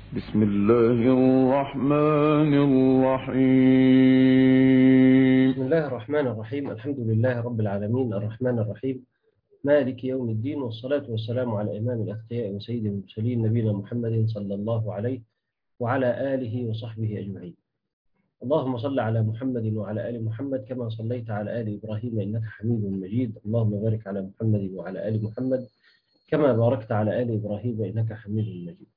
بسم الله الرحمن الرحيم. بسم الله الرحمن الرحيم. الحمد لله رب العالمين الرحمن الرحيم مالك يوم الدين، والصلاة والسلام على إمام الأتقياء وسيد المرسلين نبينا محمد صلى الله عليه وعلى آله وصحبه أجمعين. اللهم صل على محمد وعلى آل محمد كما صليت على آل إبراهيم إنك حميد مجيد. اللهم بارك على محمد وعلى آل محمد كما باركت على آل إبراهيم إنك حميد مجيد.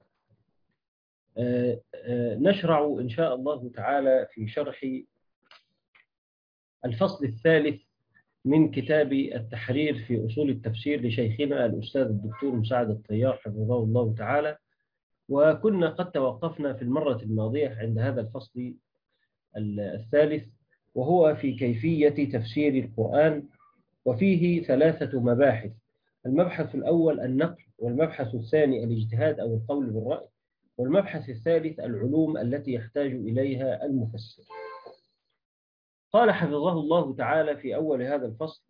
نشرع إن شاء الله تعالى في شرح الفصل الثالث من كتاب التحرير في أصول التفسير لشيخنا الأستاذ الدكتور مساعد الطيار حفظه الله تعالى. وكنا قد توقفنا في المرة الماضية عند هذا الفصل الثالث، وهو في كيفية تفسير القرآن، وفيه ثلاثة مباحث. المبحث الأول النقل، والمبحث الثاني الاجتهاد أو القول بالرأي، والمبحث الثالث العلوم التي يحتاج إليها المفسر. قال حفظه الله تعالى في أول هذا الفصل: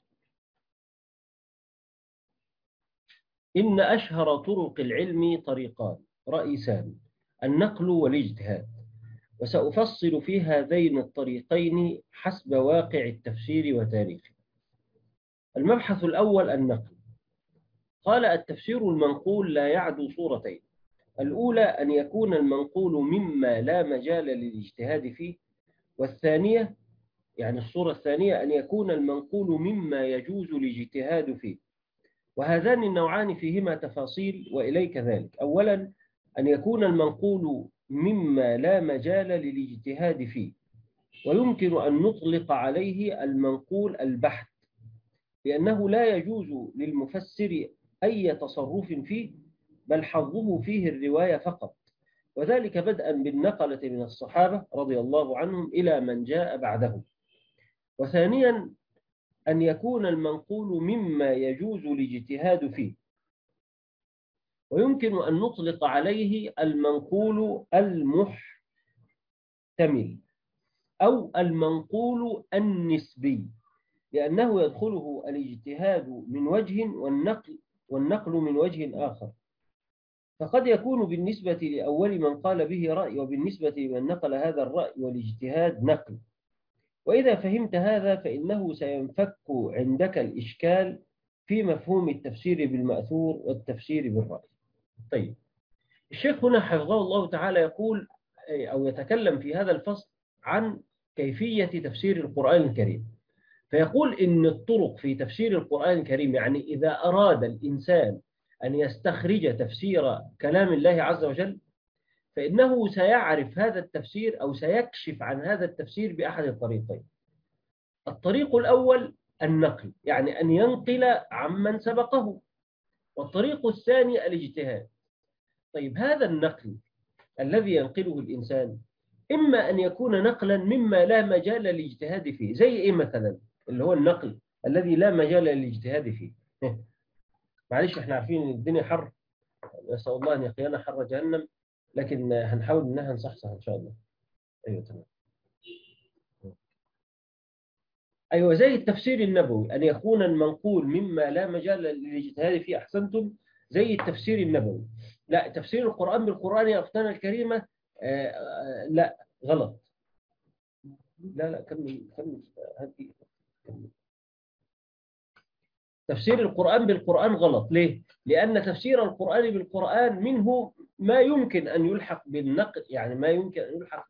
إن أشهر طرق العلم طريقان رئيسان، النقل والاجتهاد، وسأفصل في هذين الطريقين حسب واقع التفسير وتاريخه. المبحث الأول النقل. قال: التفسير المنقول لا يعدو صورتين: الأولى أن يكون المنقول مما لا مجال للاجتهاد فيه، والثانية يعني الصورة الثانية أن يكون المنقول مما يجوز الاجتهاد فيه. وهذان النوعان فيهما تفاصيل وإليك ذلك. أولا، أن يكون المنقول مما لا مجال للاجتهاد فيه، ويمكن أن نطلق عليه المنقول البحث، لأنه لا يجوز للمفسر أي تصرف فيه، بل حظه فيه الرواية فقط، وذلك بدءا بالنقلة من الصحابة رضي الله عنهم إلى من جاء بعدهم. وثانيا، أن يكون المنقول مما يجوز الاجتهاد فيه، ويمكن أن نطلق عليه المنقول المحتمل أو المنقول النسبي، لأنه يدخله الاجتهاد من وجه والنقل من وجه آخر. فقد يكون بالنسبة لأول من قال به رأي، وبالنسبة لمن نقل هذا الرأي والاجتهاد نقل. وإذا فهمت هذا فإنه سينفك عندك الإشكال في مفهوم التفسير بالمأثور والتفسير بالرأي. طيب، الشيخ هنا حفظه الله تعالى يقول أو يتكلم في هذا الفصل عن كيفية تفسير القرآن الكريم، فيقول إن الطرق في تفسير القرآن الكريم، يعني إذا أراد الإنسان أن يستخرج تفسير كلام الله عز وجل، فإنه سيعرف هذا التفسير أو سيكشف عن هذا التفسير بأحد الطريقين. الطريق الأول النقل، يعني أن ينقل عمن سبقه، والطريق الثاني الاجتهاد. طيب، هذا النقل الذي ينقله الإنسان إما أن يكون نقلا مما لا مجال للاجتهاد فيه، زي إيه مثلا اللي هو النقل الذي لا مجال للاجتهاد فيه؟ معلش، احنا عارفين ان الدنيا حر، نسأل الله أن يقينا حر جهنم، لكن هنحاول انها نصحصح ان شاء الله. ايوه تمام. ايوه، زي التفسير النبوي، ان يكون المنقول مما لا مجال للاجتهاد فيه. احسنتم، زي التفسير النبوي. لا، تفسير القرآن بالقرآن يا اختنا الكريمة، لا غلط. لا كمل كمل هذه. تفسير القرآن بالقرآن غلط. ليه؟ لأن تفسير القرآن بالقرآن منه ما يمكن أن يلحق بالنقل، يعني ما يمكن أن يلحق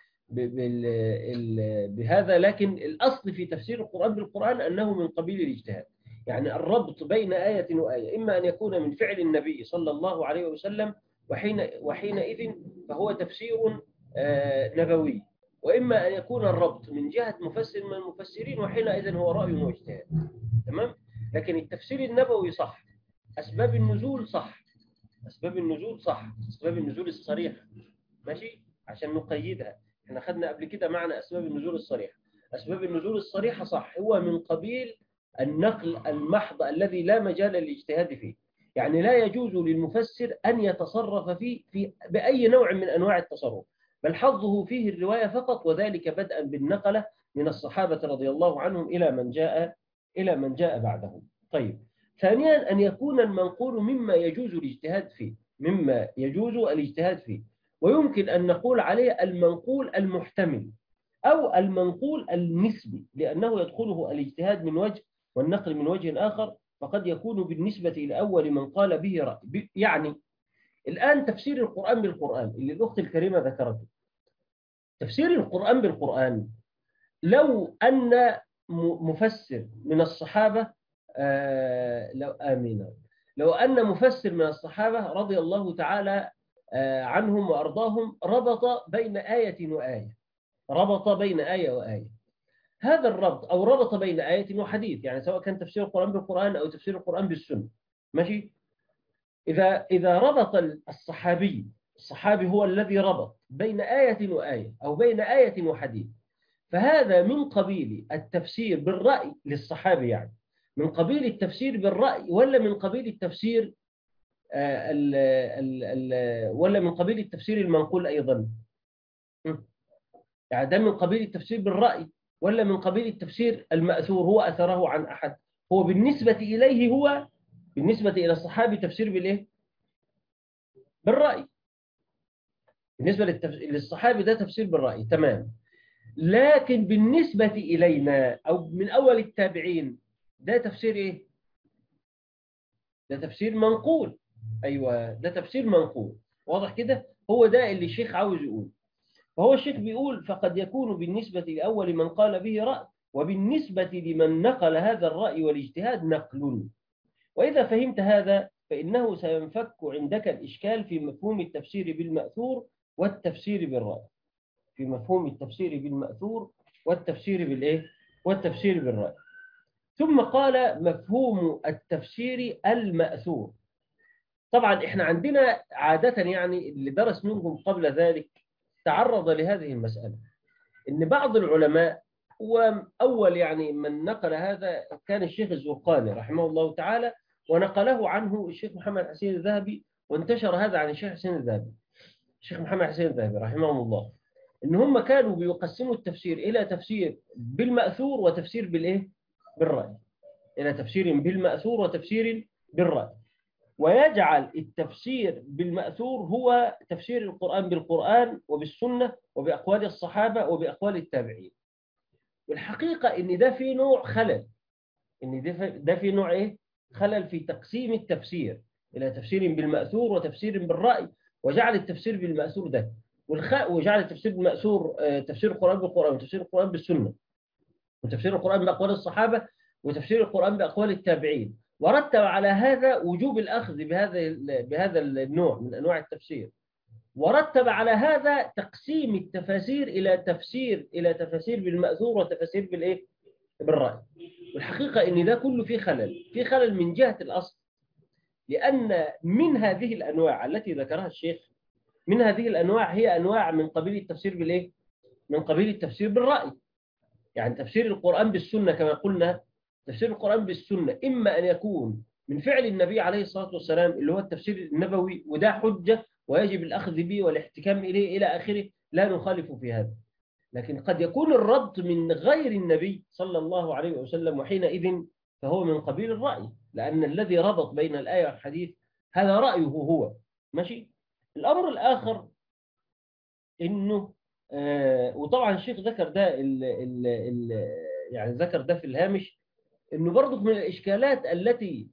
بهذا، لكن الأصل في تفسير القرآن بالقرآن أنه من قبيل الاجتهاد. يعني الربط بين آية وآية إما أن يكون من فعل النبي صلى الله عليه وسلم، وحينئذ فهو تفسير نبوي، وإما أن يكون الربط من جهة مفسر من المفسرين، وحينئذ هو رأي واجتهاد. تمام. لكن التفسير النبوي صح، أسباب النزول صح، أسباب النزول صح، أسباب النزول الصريحة، ماشي، عشان نقيدها. احنا خدنا قبل كده معنى أسباب النزول الصريحة. أسباب النزول الصريحة صح، هو من قبيل النقل المحض الذي لا مجال للاجتهاد فيه، يعني لا يجوز للمفسر أن يتصرف فيه بأي نوع من أنواع التصرف، بل حظه فيه الرواية فقط، وذلك بدءا بالنقلة من الصحابة رضي الله عنهم إلى من جاء بعدهم. طيب، ثانيا أن يكون المنقول مما يجوز الاجتهاد فيه. مما يجوز الاجتهاد فيه، ويمكن أن نقول عليه المنقول المحتمل أو المنقول النسبي، لأنه يدخله الاجتهاد من وجه والنقل من وجه آخر، فقد يكون بالنسبة إلى أول من قال به رأي. يعني الآن تفسير القرآن بالقرآن اللي الأخت الكريمة ذكرته، تفسير القرآن بالقرآن، لو أن مفسر من الصحابة لو أن مفسر من الصحابة رضي الله تعالى عنهم وأرضاهم ربط بين آية وآية، ربط بين آية وآية، هذا الربط أو ربط بين آية وحديث، يعني سواء كان تفسير القرآن بالقرآن أو تفسير القرآن بالسنة، ماشي. إذا ربط الصحابي هو الذي ربط بين آية وآية أو بين آية وحديث، فهذا من قبيل التفسير بالرأي للصحابي، يعني من قبيل التفسير بالرأي ولا من قبيل التفسير ولا من قبيل التفسير المنقول أيضا؟ يعني ده من قبيل التفسير بالرأي ولا من قبيل التفسير المأثور هو أثره عن أحد؟ هو بالنسبة إليه، هو بالنسبة إلى الصحابي تفسير بالإيه؟ بالرأي. بالنسبة للصحابي ده تفسير بالرأي، تمام. لكن بالنسبة إلينا أو من أول التابعين ده تفسير إيه؟ ده تفسير منقول. أيوة، ده تفسير منقول، واضح كده؟ هو ده اللي الشيخ عاوز يقول. فهو الشيخ بيقول فقد يكون بالنسبة لأول من قال به رأي، وبالنسبة لمن نقل هذا الرأي والاجتهاد نقل. وإذا فهمت هذا فإنه سينفك عندك الإشكال في مفهوم التفسير بالمأثور والتفسير بالرأي، في مفهوم التفسير بالمأثور والتفسير بالإيه؟ والتفسير بالرأي. ثم قال مفهوم التفسير المأثور. طبعا احنا عندنا عادة، يعني اللي درس منهم قبل ذلك تعرض لهذه المسألة، ان بعض العلماء، وأول يعني من نقل هذا كان الشيخ الزرقاني رحمه الله تعالى، ونقله عنه الشيخ محمد حسين الذهبي، وانتشر هذا عن الشيخ حسين الذهبي، الشيخ محمد حسين الذهبي رحمه الله، ان هم كانوا بيقسموا التفسير الى تفسير بالمأثور وتفسير بالايه؟ بالرأي، الى تفسير بالمأثور وتفسير بالرأي، ويجعل التفسير بالمأثور هو تفسير القرآن بالقرآن وبالسنة وبأقوال الصحابة وبأقوال التابعين. والحقيقة ان ده في نوع خلل، ان ده في نوع ايه؟ خلل في تقسيم التفسير الى تفسير بالمأثور وتفسير بالرأي، وجعل التفسير بالمأثور ده وجعل التفسير بالمأثور تفسير القرآن بالقرآن وتفسير القرآن بالسنة وتفسير القرآن بأقوال الصحابة وتفسير القرآن بأقوال التابعين، ورتب على هذا وجوب الأخذ بهذا النوع من أنواع التفسير، ورتب على هذا تقسيم التفاسير إلى تفاسير بالمأثور وتفاسير بالإيه؟ بالرأي. والحقيقة إن ده كله فيه خلل من جهة الأصل، لأن من هذه الأنواع التي ذكرها الشيخ، من هذه الأنواع هي أنواع من قبيل التفسير بالإيه؟ من قبيل التفسير بالرأي. يعني تفسير القرآن بالسنة كما قلنا، تفسير القرآن بالسنة إما أن يكون من فعل النبي عليه الصلاة والسلام اللي هو التفسير النبوي، وده حجة ويجب الأخذ به والاحتكام إليه إلى آخره، لا نخالف في هذا. لكن قد يكون الربط من غير النبي صلى الله عليه وسلم، وحينئذ فهو من قبيل الرأي، لأن الذي ربط بين الآية والحديث هذا رأيه هو، ماشي. الأمر الآخر إنه وطبعا الشيخ ذكر ده يعني ذكر ده في الهامش، إنه برضو من الإشكالات التي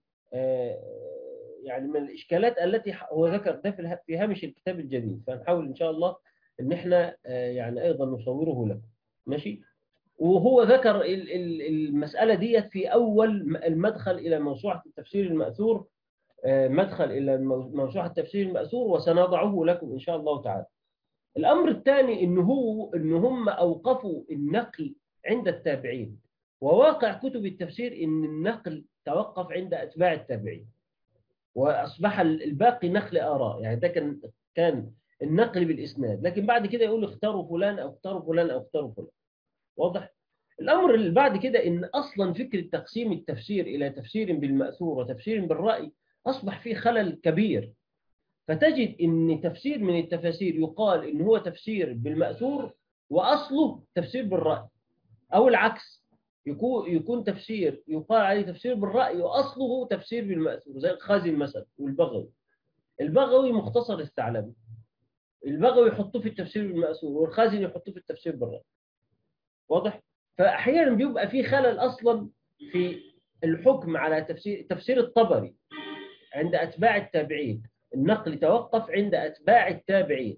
يعني من الإشكالات التي هو ذكر ده في هامش الكتاب الجديد، فنحاول إن شاء الله إن إحنا يعني أيضا نصوره لكم، ماشي. وهو ذكر المسألة ديت في أول المدخل إلى موسوعة التفسير المأثور، مدخل إلى موسوعة التفسير المأثور، وسنضعه لكم إن شاء الله تعالى. الأمر الثاني إن هم أوقفوا النقل عند التابعين، وواقع كتب التفسير إن النقل توقف عند أتباع التابعين، وأصبح الباقي نقل آراء، يعني ده كان النقل بالإسناد، لكن بعد كده يقول اختاروا فلان أو اختاروا فلان أو اختاروا فلان، واضح؟ الأمر اللي بعد كده إن أصلا فكرة تقسيم التفسير إلى تفسير بالمأثور وتفسير بالرأي أصبح فيه خلل كبير، فتجد إن تفسير من التفاسير يقال إن هو تفسير بالمأثور وأصله تفسير بالرأي، أو العكس، يكون تفسير يقال عليه تفسير بالرأي وأصله تفسير بالمأثور، زي الخازن مثلا والبغوي. البغوي مختصر الثعلبي، البغوي يحطوه في التفسير بالمأثور، والخازن يحطوه في التفسير بالرأي. واضح؟ فأحيانا بيبقى في خلل أصلا في الحكم على تفسير الطبري عند أتباع التابعين. النقل توقف عند أتباع التابعين.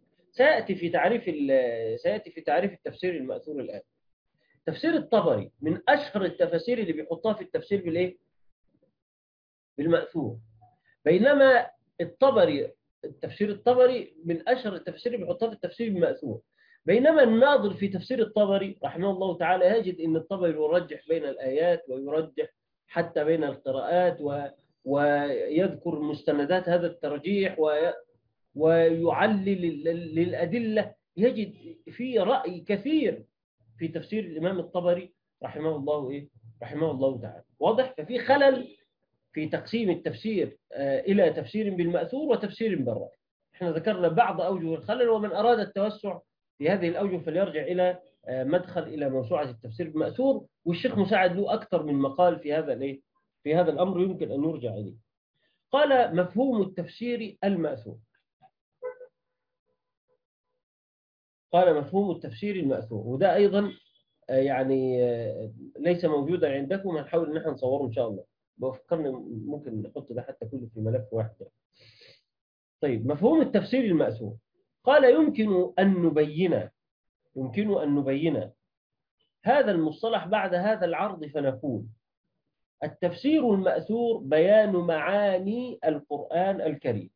سيأتي في تعريف التفسير المأثور الآن. تفسير الطبري من أشهر التفاسير اللي بيحطها في التفسير بالإيه؟ بالمأثور. بينما التفسير الطبري من أشهر التفاسير اللي بيحطها في التفسير بالمأثور. بينما الناظر في تفسير الطبري رحمه الله تعالى يجد أن الطبري يرجح بين الآيات ويرجح حتى بين القراءات ويذكر مستندات هذا الترجيح ويعلل للأدلة. يجد في رأي كثير في تفسير الإمام الطبري رحمه الله تعالى. واضح؟ ففي خلل في تقسيم التفسير إلى تفسير بالمأثور وتفسير بالرأي. احنا ذكرنا بعض أوجه الخلل، ومن أراد التوسع في هذه الأوجه فليرجع إلى مدخل إلى موسوعة التفسير بالمأثور، والشيخ مساعد له أكثر من مقال في هذا الأمر يمكن أن نرجع إليه. قال مفهوم التفسير المأثور. وده أيضا يعني ليس موجودا عندكم، هنحاول ان احنا نصوره ان شاء الله. بفكرني ممكن نحط ده حتى كله في ملف واحد. طيب، مفهوم التفسير المأثور. قال يمكن أن نبين هذا المصطلح بعد هذا العرض، فنقول التفسير المأثور بيان معاني القرآن الكريم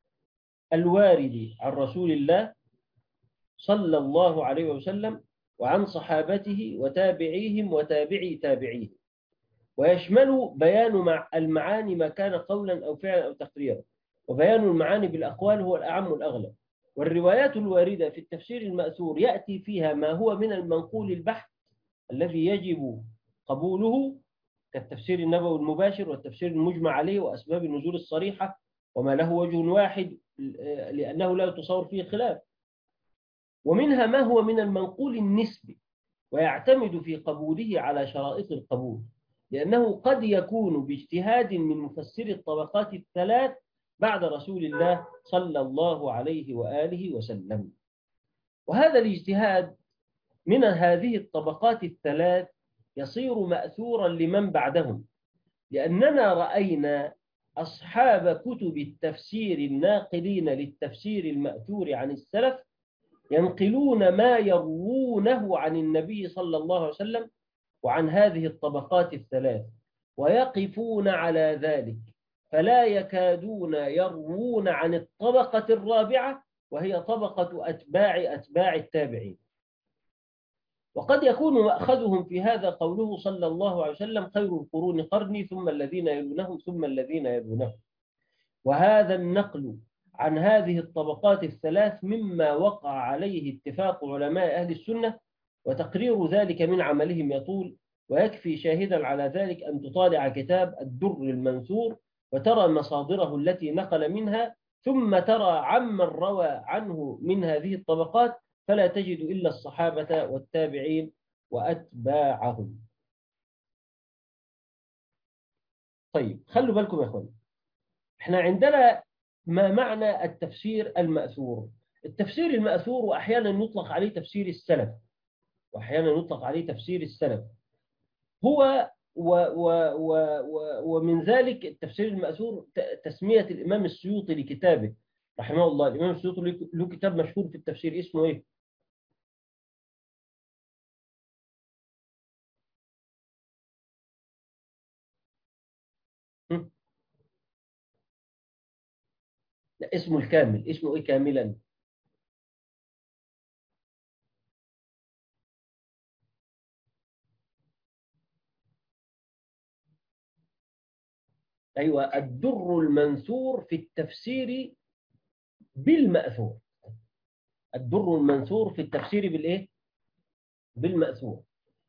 الوارد عن رسول الله صلى الله عليه وسلم وعن صحابته وتابعيهم وتابعي تابعيهم، ويشمل بيان المعاني ما كان قولا أو فعلا أو تقريرا، وبيان المعاني بالأقوال هو الأعم والأغلب. والروايات الواردة في التفسير المأثور يأتي فيها ما هو من المنقول البحث الذي يجب قبوله، كالتفسير النبوي المباشر والتفسير المجمع عليه وأسباب النزول الصريحة وما له وجه واحد لأنه لا يتصور فيه خلاف. ومنها ما هو من المنقول النسبي ويعتمد في قبوله على شرائط القبول، لأنه قد يكون باجتهاد من مفسر الطبقات الثلاث بعد رسول الله صلى الله عليه وآله وسلم. وهذا الاجتهاد من هذه الطبقات الثلاث يصير مأثورا لمن بعدهم، لأننا رأينا أصحاب كتب التفسير الناقلين للتفسير المأثور عن السلف ينقلون ما يروونه عن النبي صلى الله عليه وسلم وعن هذه الطبقات الثلاث، ويقفون على ذلك، فلا يكادون يروون عن الطبقة الرابعة وهي طبقة أتباع التابعين. وقد يكون مأخذهم في هذا قوله صلى الله عليه وسلم خير القرون قرني ثم الذين يلونهم ثم الذين يلونهم. وهذا النقل عن هذه الطبقات الثلاث مما وقع عليه اتفاق علماء أهل السنة، وتقرير ذلك من عملهم يطول، ويكفي شاهدا على ذلك أن تطالع كتاب الدر المنثور وترى مصادره التي نقل منها، ثم ترى عمن روى عنه من هذه الطبقات، فلا تجد إلا الصحابة والتابعين وأتباعهم. طيب، خلوا بالكم يا أخوان، احنا عندنا ما معنى التفسير المأثور. التفسير المأثور وأحيانا يطلق عليه تفسير السلف هو ومن ذلك التفسير المأثور تسمية الإمام السيوطي لكتابه رحمه الله. الإمام السيوطي له كتاب مشهور في التفسير اسمه إيه؟ لا، اسمه الكامل. اسمه إيه كاملا؟ أيوة، الدر المنثور في التفسير بالمأثور. الدر المنثور في التفسير بالإيه؟ بالمأثور.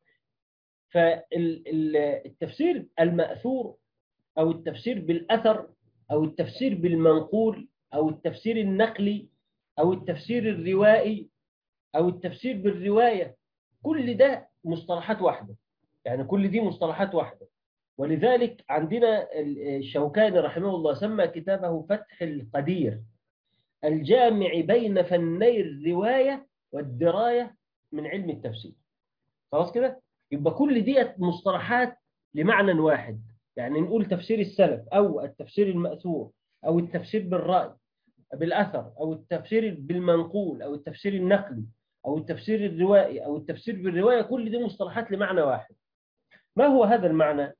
فالتفسير المأثور أو التفسير بالأثر أو التفسير بالمنقول أو التفسير النقلي أو التفسير الروائي أو التفسير بالرواية، كل ده مصطلحات واحدة. يعني كل دي مصطلحات واحدة، ولذلك عندنا الشوكاني رحمه الله سمى كتابه فتح القدير، الجامع بين فني الرواية والدراية من علم التفسير. خلاص كده؟ يبقى كل ديت مصطلحات لمعنى واحد. يعني نقول تفسير السلف أو التفسير المأثور أو التفسير بالرأي بالأثر أو التفسير بالمنقول أو التفسير النقلي أو التفسير الروائي أو التفسير بالرواية، كل دي مصطلحات لمعنى واحد. ما هو هذا المعنى؟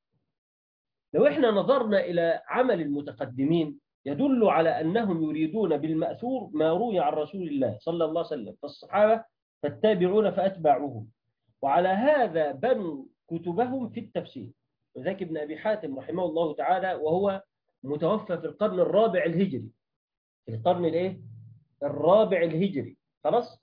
لو احنا نظرنا إلى عمل المتقدمين يدل على أنهم يريدون بالمأثور ما روي عن رسول الله صلى الله عليه وسلم، فالصحابة فالتابعون فأتباعهم، وعلى هذا بنوا كتبهم في التفسير. وذاك ابن أبي حاتم رحمه الله تعالى وهو متوفى في القرن الرابع الهجري، في القرن الايه؟ الرابع الهجري. خلاص؟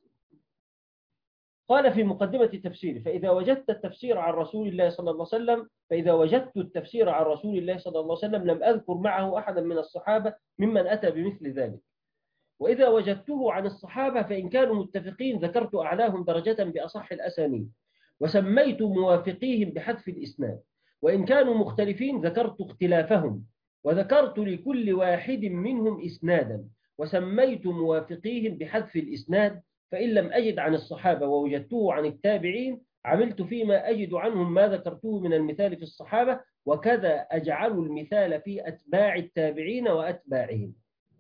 قال في مقدمة التفسير: فإذا وجدت التفسير عن رسول الله صلى الله عليه وسلم فإذا وجدت التفسير عن رسول الله صلى الله عليه وسلم لم أذكر معه أحدا من الصحابة ممن أتى بمثل ذلك، وإذا وجدته عن الصحابة فإن كانوا متفقين ذكرت أعلاهم درجة بأصح الأسانيد، وسميت موافقيهم بحذف الإسناد، وإن كانوا مختلفين ذكرت اختلافهم، وذكرت لكل واحد منهم إسنادا، وسميت موافقيهم بحذف الإسناد، فإن لم أجد عن الصحابة ووجدته عن التابعين عملت فيما أجد عنهم ما ذكرته من المثال في الصحابة، وكذا أجعل المثال في أتباع التابعين وأتباعهم.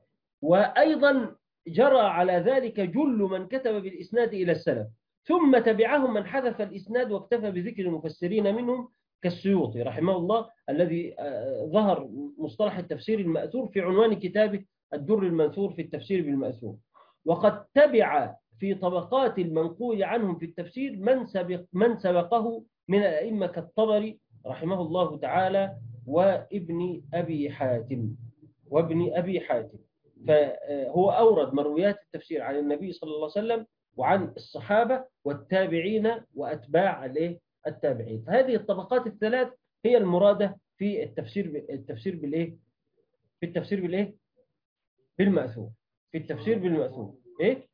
وأيضا جرى على ذلك جل من كتب بالإسناد إلى السلف، ثم تبعهم من حذف الإسناد واكتفى بذكر المفسرين منهم كالسيوطي رحمه الله الذي ظهر مصطلح التفسير المأثور في عنوان كتابه الدر المنثور في التفسير بالمأثور. وقد تبع في طبقات المنقول عنهم في التفسير من سبقه من الأئمة كالطبري رحمه الله تعالى وابن أبي حاتم. فهو أورد مرويات التفسير عن النبي صلى الله عليه وسلم وعن الصحابة والتابعين وأتباع التابعين. فهذه الطبقات الثلاث هي المرادة في التفسير بالإيه؟ في التفسير بالإيه؟ بالمأثور. في التفسير بالمأثور إيه؟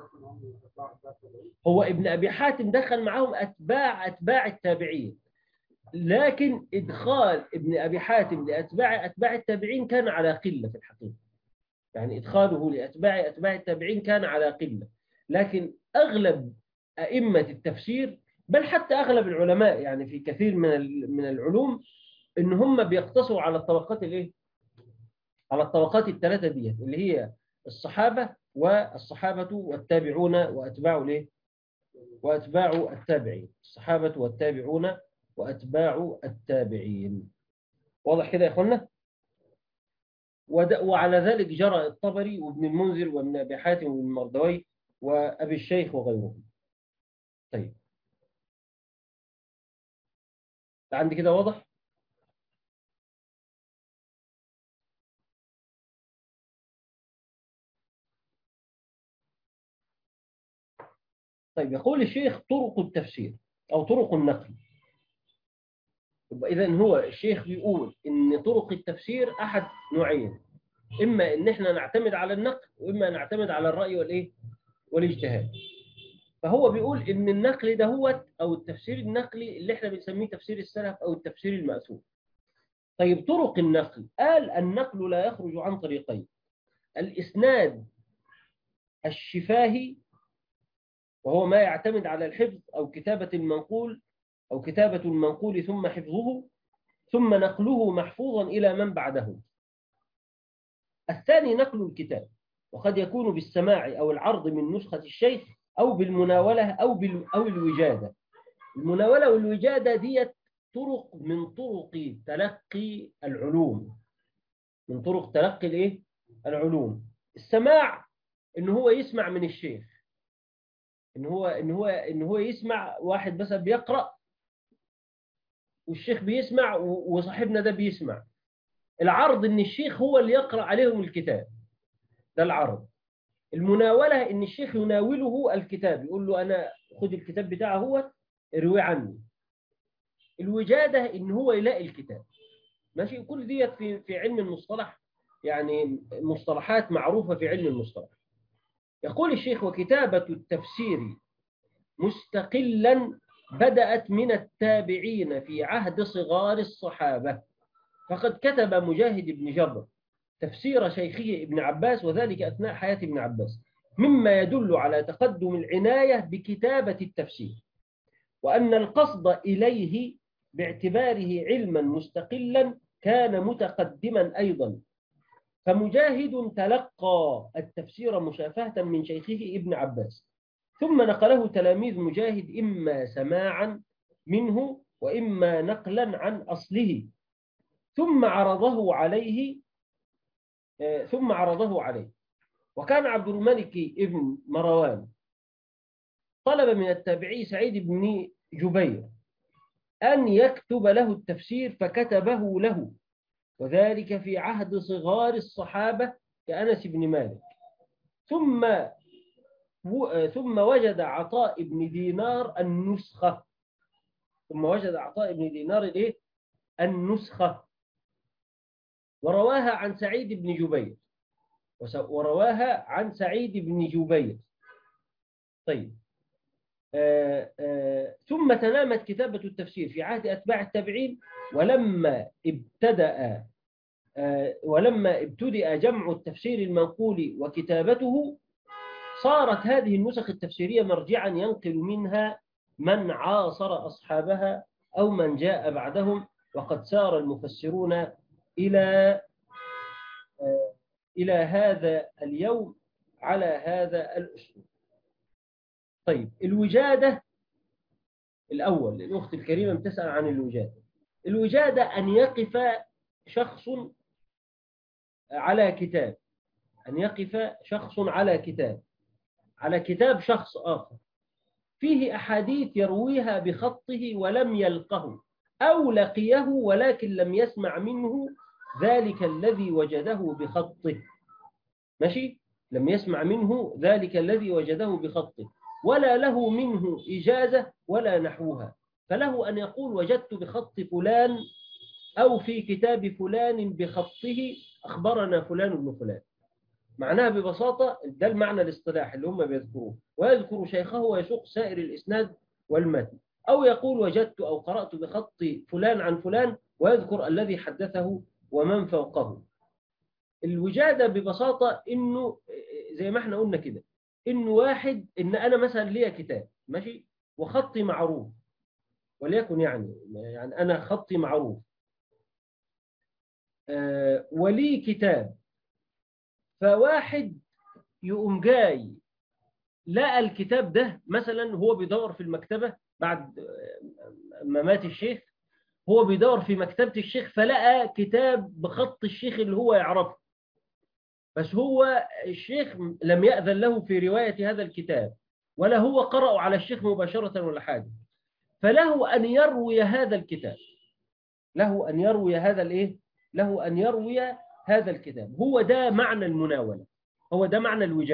هو ابن أبي حاتم دخل معهم أتباع التابعين، لكن إدخال ابن أبي حاتم لأتباع التابعين كان على قلة في الحقيقة. يعني إدخاله لأتباع التابعين كان على قلة، لكن أغلب أئمة التفسير بل حتى أغلب العلماء يعني في كثير من العلوم إن هم بيقتصروا على الطبقات الإيه؟ على الطبقات الثلاثة دي اللي هي الصحابة والتابعون وأتباع الإيه؟ وأتباع التابعين. الصحابة والتابعون وأتباع التابعين. واضح كده يا أخوانا؟ وعلى ذلك جرى الطبري وابن المنذر وابن أبي حاتم وابن مردوي وأبي الشيخ وغيرهم. طيب عندي كده واضح؟ طيب يقول الشيخ طرق التفسير أو طرق النقل. إذا هو الشيخ بيقول إن طرق التفسير أحد نوعين، إما إن إحنا نعتمد على النقل وإما نعتمد على الرأي والإيه؟ والاجتهاد. فهو بيقول إن النقل ده هو أو التفسير النقلي اللي إحنا بنسميه تفسير السلف أو التفسير المأثور. طيب طرق النقل، قال النقل لا يخرج عن طريقين: الإسناد الشفاهي وهو ما يعتمد على الحفظ أو كتابة المنقول ثم حفظه ثم نقله محفوظا إلى من بعده. الثاني نقل الكتاب، وقد يكون بالسماع أو العرض من نسخة الشيخ أو بالمناولة أو الوجادة. المناولة والوجادة دي طرق من طرق تلقي العلوم، من طرق تلقي الايه؟ العلوم. السماع ان هو يسمع من الشيخ، ان هو يسمع واحد بس بيقرأ والشيخ بيسمع وصاحبنا ده بيسمع. العرض ان الشيخ هو اللي يقرأ عليهم الكتاب، ده العرض. المناولة ان الشيخ يناوله الكتاب، يقول له انا خد الكتاب بتاعه هو اروي عني. الوجادة ان هو يلاقي الكتاب. ماشي، كل ديت في علم المصطلح، يعني مصطلحات معروفة في علم المصطلح. يقول الشيخ: وكتابة التفسير مستقلا بدأت من التابعين في عهد صغار الصحابة، فقد كتب مجاهد بن جبر تفسير شيخه ابن عباس، وذلك أثناء حياة ابن عباس، مما يدل على تقدم العناية بكتابة التفسير، وأن القصد إليه باعتباره علما مستقلا كان متقدما أيضا. فمجاهد تلقى التفسير مشافهة من شيخه ابن عباس، ثم نقله تلاميذ مجاهد إما سماعا منه وإما نقلا عن أصله، ثم عرضه عليه وكان عبد الملك ابن مروان طلب من التابعي سعيد بن جبير أن يكتب له التفسير فكتبه له، وذلك في عهد صغار الصحابة كأنس بن مالك. ثم وجد عطاء بن دينار النسخة. ورواها عن سعيد بن جبير. طيب. ثم تنامت كتابة التفسير في عهد أتباع التابعين، ولما ابتدأ جمع التفسير المنقول وكتابته، صارت هذه النسخ التفسيرية مرجعا ينقل منها من عاصر أصحابها أو من جاء بعدهم، وقد سار المفسرون إلى هذا اليوم على هذا الأسلوب. طيب، الوجادة الأول، الأخت الكريمة بتسأل عن الوجادة. الوجادة أن يقف شخص على كتاب، على كتاب شخص آخر فيه أحاديث يرويها بخطه ولم يلقه، أو لقيه ولكن لم يسمع منه ذلك الذي وجده بخطه. ماشي؟ لم يسمع منه ذلك الذي وجده بخطه، ولا له منه إجازة ولا نحوها، فله أن يقول وجدت بخط فلان أو في كتاب فلان بخطه أخبرنا فلان بن فلان. معناها ببساطة ده المعنى الاصطلاحي اللي هم بيذكروه، ويذكر شيخه ويسوق سائر الإسناد والمتن، أو يقول وجدت أو قرأت بخط فلان عن فلان ويذكر الذي حدثه ومن فوقه. الوجادة ببساطة إنه زي ما احنا قلنا كده، إنه واحد، إن أنا مثلا ليا كتاب ماشي وخطي معروف، وليكن يعني أنا خطي معروف، ولي كتاب، فواحد يقوم جاي لقى الكتاب ده مثلا، هو بيدور في المكتبة بعد ما مات الشيخ، هو بيدور في مكتبة الشيخ فلقى كتاب بخط الشيخ اللي هو يعرفه، بس هو الشيخ لم يأذن له في رواية هذا الكتاب، ولا هو قرأه على الشيخ مباشرة ولا حاجة، فله أن يروي هذا الكتاب، له أن يروي هذا الكتاب. هو ده معنى المناولة، هو ده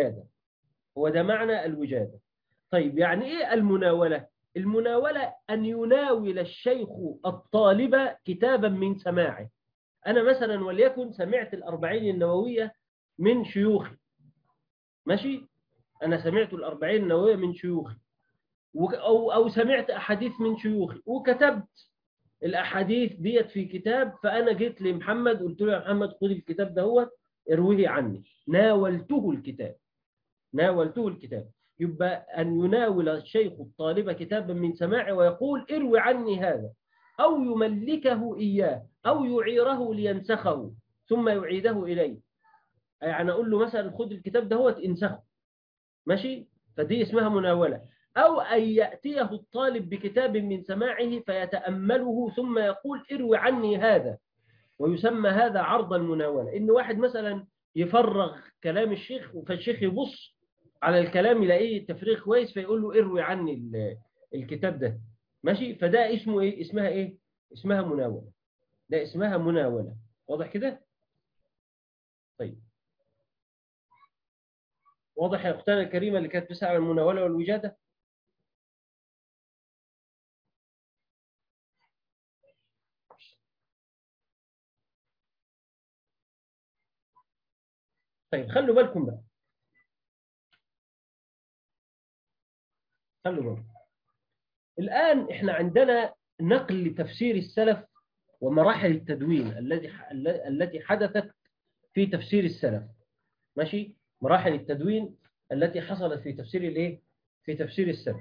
معنى الوجادة. طيب، يعني إيه المناولة؟ المناولة أن يناول الشيخ الطالب كتابا من سماعه. أنا مثلا وليكن سمعت الأربعين النووية من شيوخي، ماشي؟ أنا سمعت الأربعين النووية من شيوخي، أو سمعت أحاديث من شيوخي وكتبت الأحاديث ديت في كتاب، فأنا جيت لمحمد قلت له يا محمد خذ الكتاب ده هو ارويه عني، ناولته الكتاب. يبقى أن يناول الشيخ الطالب كتابا من سماعه ويقول اروي عني هذا، أو يملكه إياه، أو يعيره لينسخه ثم يعيده إليه. يعني أقول له مثلا خذ الكتاب ده هو انسخه، ماشي؟ فدي اسمها مناولة. أو أن يأتيه الطالب بكتاب من سماعه فيتأمله ثم يقول اروي عني هذا، ويسمى هذا عرض المناولة. إن واحد مثلا يفرغ كلام الشيخ، فالشيخ يبص على الكلام يلاقيه تفريغ كويس فيقول له اروي عني الكتاب ده، ماشي؟ فده اسمه إيه؟ اسمها مناولة. ده اسمها مناولة. واضح كده؟ طيب، واضح يا أختنا الكريمة اللي كانت بتسأل عن المناولة والوجادة؟ طيب، خلوا بالكم بقى، خلوا بالكم. الآن إحنا عندنا نقل لتفسير السلف ومراحل التدوين التي حدثت في تفسير السلف. ماشي، مراحل التدوين التي حصلت في تفسير الايه؟ في تفسير السلف.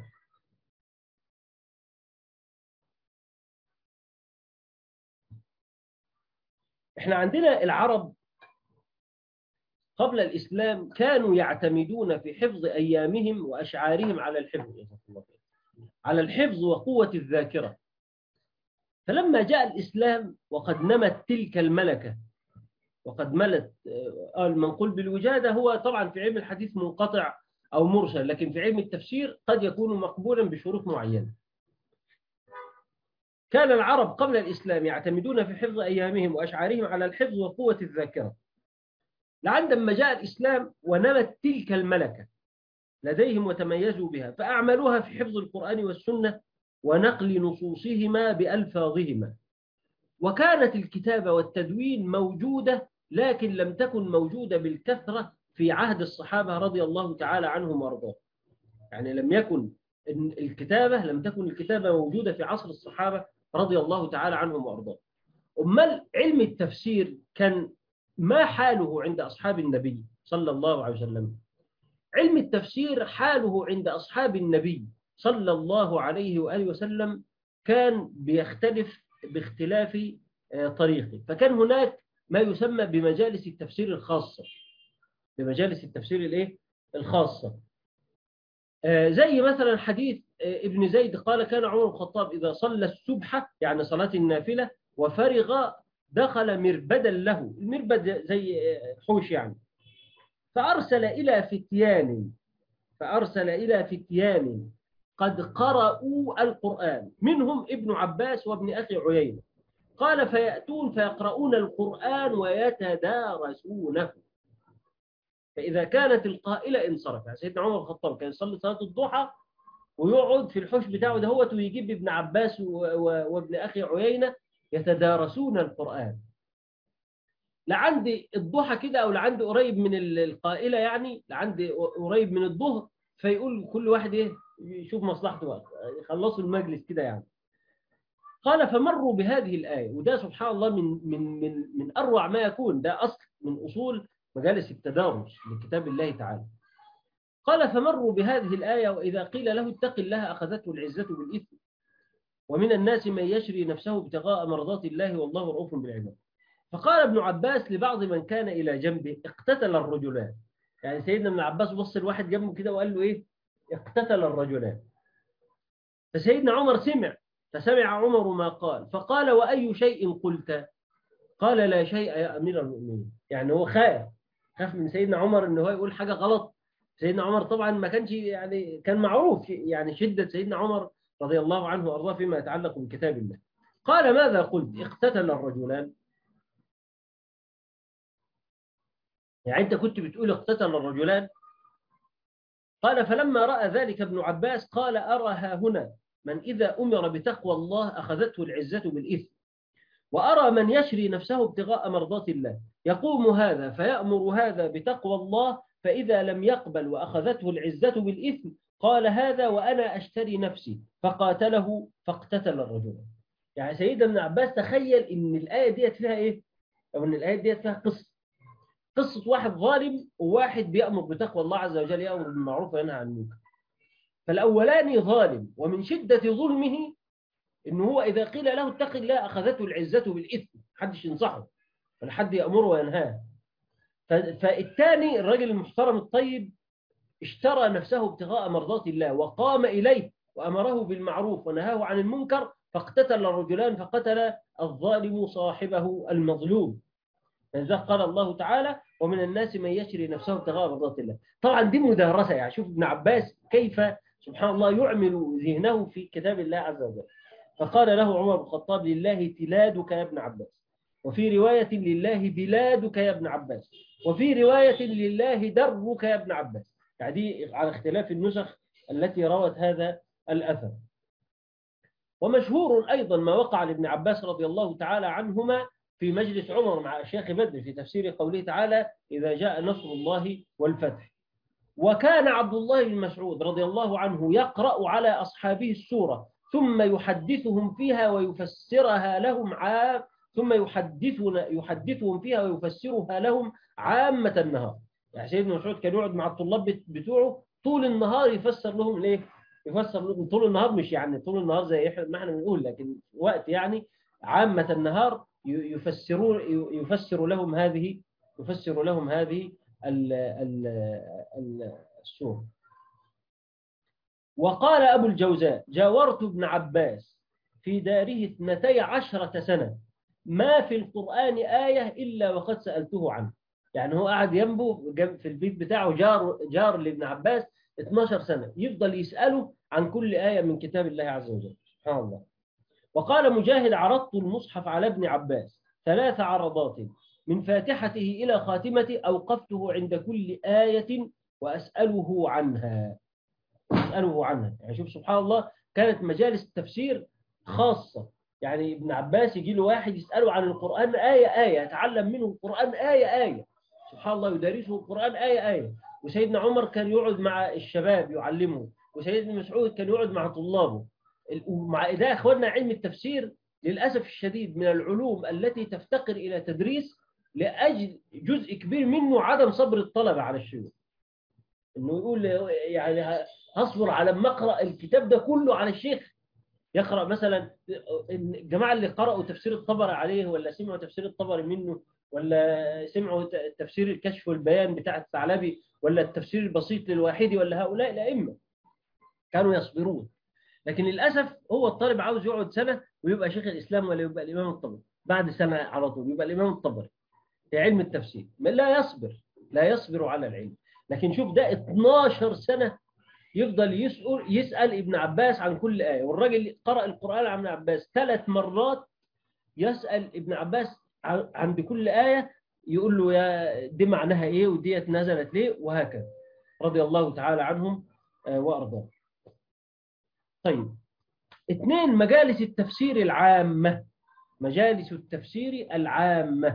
احنا عندنا العرب قبل الإسلام كانوا يعتمدون في حفظ أيامهم وأشعارهم على الحفظ، على الحفظ وقوة الذاكرة. فلما جاء الإسلام وقد نمت تلك الملكة وقد ملت المنقول بالوجادة، هو طبعا في علم الحديث منقطع أو مرسل، لكن في علم التفسير قد يكون مقبولا بشروط معينة. كان العرب قبل الإسلام يعتمدون في حفظ أيامهم وأشعارهم على الحفظ وقوة الذاكرة، لعندما جاء الإسلام ونمت تلك الملكة لديهم وتميزوا بها، فأعملوها في حفظ القرآن والسنة ونقل نصوصهما بألفاظهما. وكانت الكتابة والتدوين موجودة، لكن لم تكن موجودة بالكثرة في عهد الصحابة رضي الله تعالى عنهم وارضاهم. يعني لم تكن الكتابة موجودة في عصر الصحابة رضي الله تعالى عنهم وارضاهم. أمال علم التفسير كان ما حاله عند أصحاب النبي صلى الله عليه وسلم؟ علم التفسير حاله عند أصحاب النبي صلى الله عليه وآله وسلم كان بيختلف باختلاف طريقه. فكان هناك ما يسمى بمجالس التفسير الخاصة، بمجالس التفسير الايه؟ الخاصة. زي مثلا حديث ابن زيد قال: كان عمر بن الخطاب إذا صلى السبحة، يعني صلاة النافلة، وفرغ دخل مربدا له، المربد زي حوش يعني، فأرسل إلى فتيان قد قرأوا القرآن، منهم ابن عباس وابن أخي عيينة. قال: فيأتون فيقرؤون القرآن ويتدارسونه، فإذا كانت القائلة انصرف. يعني سيدنا عمر الخطاب كان يصلي صلاة الضحى ويقعد في الحوش بتاعه دهوت ويجيب ابن عباس وابن أخي عيينة يتدارسون القرآن، لعندي الضحى كده أو لعندي قريب من القائلة، يعني لعندي قريب من الظهر، فيقول كل واحد إيه يشوف مصلحته بقى، يخلصوا المجلس كده يعني. قال: فمروا بهذه الآية، وده سبحان الله من أروع ما يكون، ده أصل من أصول مجالس التدارس لكتاب الله تعالى. قال: فمروا بهذه الآية وإذا قيل له اتق الله أخذته العزة بالإثم ومن الناس من يشري نفسه ابتغاء مرضات الله والله رؤوف بالعباد. فقال ابن عباس لبعض من كان إلى جنبه: اقتتل الرجلان. يعني سيدنا ابن عباس بص لواحد جنبه كده وقال له إيه؟ اقتتل الرجلان. فسيدنا عمر فسمع عمر ما قال، فقال: وأي شيء قلت؟ قال: لا شيء يا أمير المؤمنين. يعني هو خاف من سيدنا عمر إن هو يقول حاجة غلط. سيدنا عمر طبعا ما كانش، يعني كان معروف يعني شدة سيدنا عمر رضي الله عنه وأرضاه فيما يتعلق بكتاب الله. قال: ماذا قلت؟ اقتتل الرجلان. يعني أنت كنت بتقول اقتتل الرجلان؟ قال: فلما رأى ذلك ابن عباس قال: أرى ها هنا من إذا أمر بتقوى الله أخذته العزة بالإثم، وأرى من يشري نفسه ابتغاء مرضات الله، يقوم هذا فيأمر هذا بتقوى الله، فإذا لم يقبل وأخذته العزة بالإثم قال هذا وأنا أشتري نفسي، فقاتله فاقتتل الرجل. يعني سيدنا ابن عباس تخيل إن الآية ديت فيها إيه؟ أو إن الآية ديت فيها قصة واحد ظالم وواحد بيأمر بتقوى الله عز وجل، يأمر بالمعروف وينهى عن المنكر. فالأولاني ظالم، ومن شدة ظلمه إنه هو إذا قيل له اتق الله أخذته العزة بالإثم، محدش ينصحه ولا حد يأمره وينهاه. فالثاني الرجل المحترم الطيب اشترى نفسه ابتغاء مرضات الله وقام إليه وأمره بالمعروف ونهاه عن المنكر، فاقتتل الرجلان، فقتل الظالم صاحبه المظلوم. لذلك قال الله تعالى: ومن الناس من يشري نفسه ابتغاء مرضات الله. طبعا دي مدارسة، يعني شوف ابن عباس كيف سبحان الله يعمل ذهنه في كتاب الله عز وجل. فقال له عمر بن الخطاب: لله تلادك يا ابن عباس، وفي رواية لله بلادك يا ابن عباس، وفي رواية لله درك يا ابن عباس. يعني على اختلاف النسخ التي روت هذا الأثر. ومشهور أيضا ما وقع لابن عباس رضي الله تعالى عنهما في مجلس عمر مع شيخ بدر في تفسير قوله تعالى: إذا جاء نصر الله والفتح. وكان عبد الله بن مسعود رضي الله عنه يقرأ على أصحابه السورة ثم يحدثهم فيها ويفسرها لهم ثم يحدثهم فيها ويفسرها لهم عامة النهار. يعني سيدنا مسعود كان يقعد مع الطلاب بتوعه طول النهار يفسر لهم ليه؟ يفسر لهم طول النهار، مش يعني طول النهار زي ما احنا بنقول، لكن وقت يعني عامة النهار يفسر لهم هذه السورة. وقال أبو الجوزاء: جاورت ابن عباس في داره 12 سنة، ما في القرآن آية إلا وقد سألته عنه. يعني هو قاعد جنبه في البيت بتاعه، جار لابن عباس 12 سنة، يفضل يسأله عن كل آية من كتاب الله عز وجل. سبحان الله. وقال مجاهد: عرضت المصحف على ابن عباس 3 عرضات، من فاتحته إلى خاتمته أوقفته عند كل آية وأسأله عنها. يعني شوف سبحان الله، كانت مجالس تفسير خاصة. يعني ابن عباس يجي له واحد يسأله عن القرآن آية يتعلم منه القرآن آية، سبحان الله، يدرسه القرآن آية. وسيدنا عمر كان يقعد مع الشباب يعلمه، وسيدنا مسعود كان يقعد مع طلابه. ومع ده أخواننا، علم التفسير للأسف الشديد من العلوم التي تفتقر إلى تدريس، لأجل جزء كبير منه عدم صبر الطلبة على الشيوخ. إنه يقول يعني هصبر على ما أقرأ الكتاب ده كله على الشيخ يقرأ مثلا. الجماعة اللي قرأوا تفسير الطبري عليه، ولا سمعوا تفسير الطبري منه، ولا سمعوا تفسير الكشف والبيان بتاع الثعلبي، ولا التفسير البسيط للواحدي، ولا هؤلاء الأئمة كانوا يصبرون. لكن للأسف هو الطالب عاوز يقعد سنة ويبقى شيخ الإسلام، ولا يبقى الإمام الطبري، بعد سنة على طول يبقى الإمام الطبري في علم التفسير. لا يصبر على العلم. لكن شوف ده 12 سنة يفضل يسأل ابن عباس عن كل آية. والراجل قرأ القرآن عن ابن عباس 3 مرات، يسأل ابن عباس عن بكل آية، يقول له يا دي معناها إيه، وديت نزلت ليه، وهكذا، رضي الله تعالى عنهم وأرضاه. طيب، 2 مجالس التفسير العامة. مجالس التفسير العامة.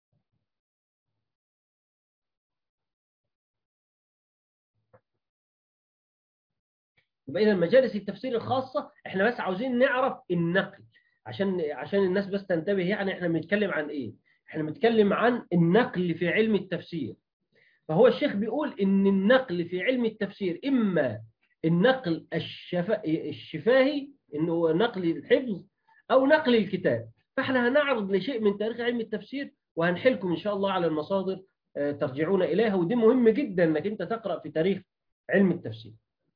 يبقى إذا مجالس التفسير الخاصة احنا بس عاوزين نعرف النقل، عشان الناس بس تنتبه. يعني احنا بنتكلم عن ايه؟ احنا بنتكلم عن النقل في علم التفسير. فهو الشيخ بيقول ان النقل في علم التفسير اما النقل الشفاهي، انه نقل الحفظ، او نقل الكتاب. فاحنا هنعرض لشيء من تاريخ علم التفسير، وهنحلكم ان شاء الله على المصادر ترجعون اليها. ودي مهم جدا انك انت تقرأ في تاريخ علم التفسير.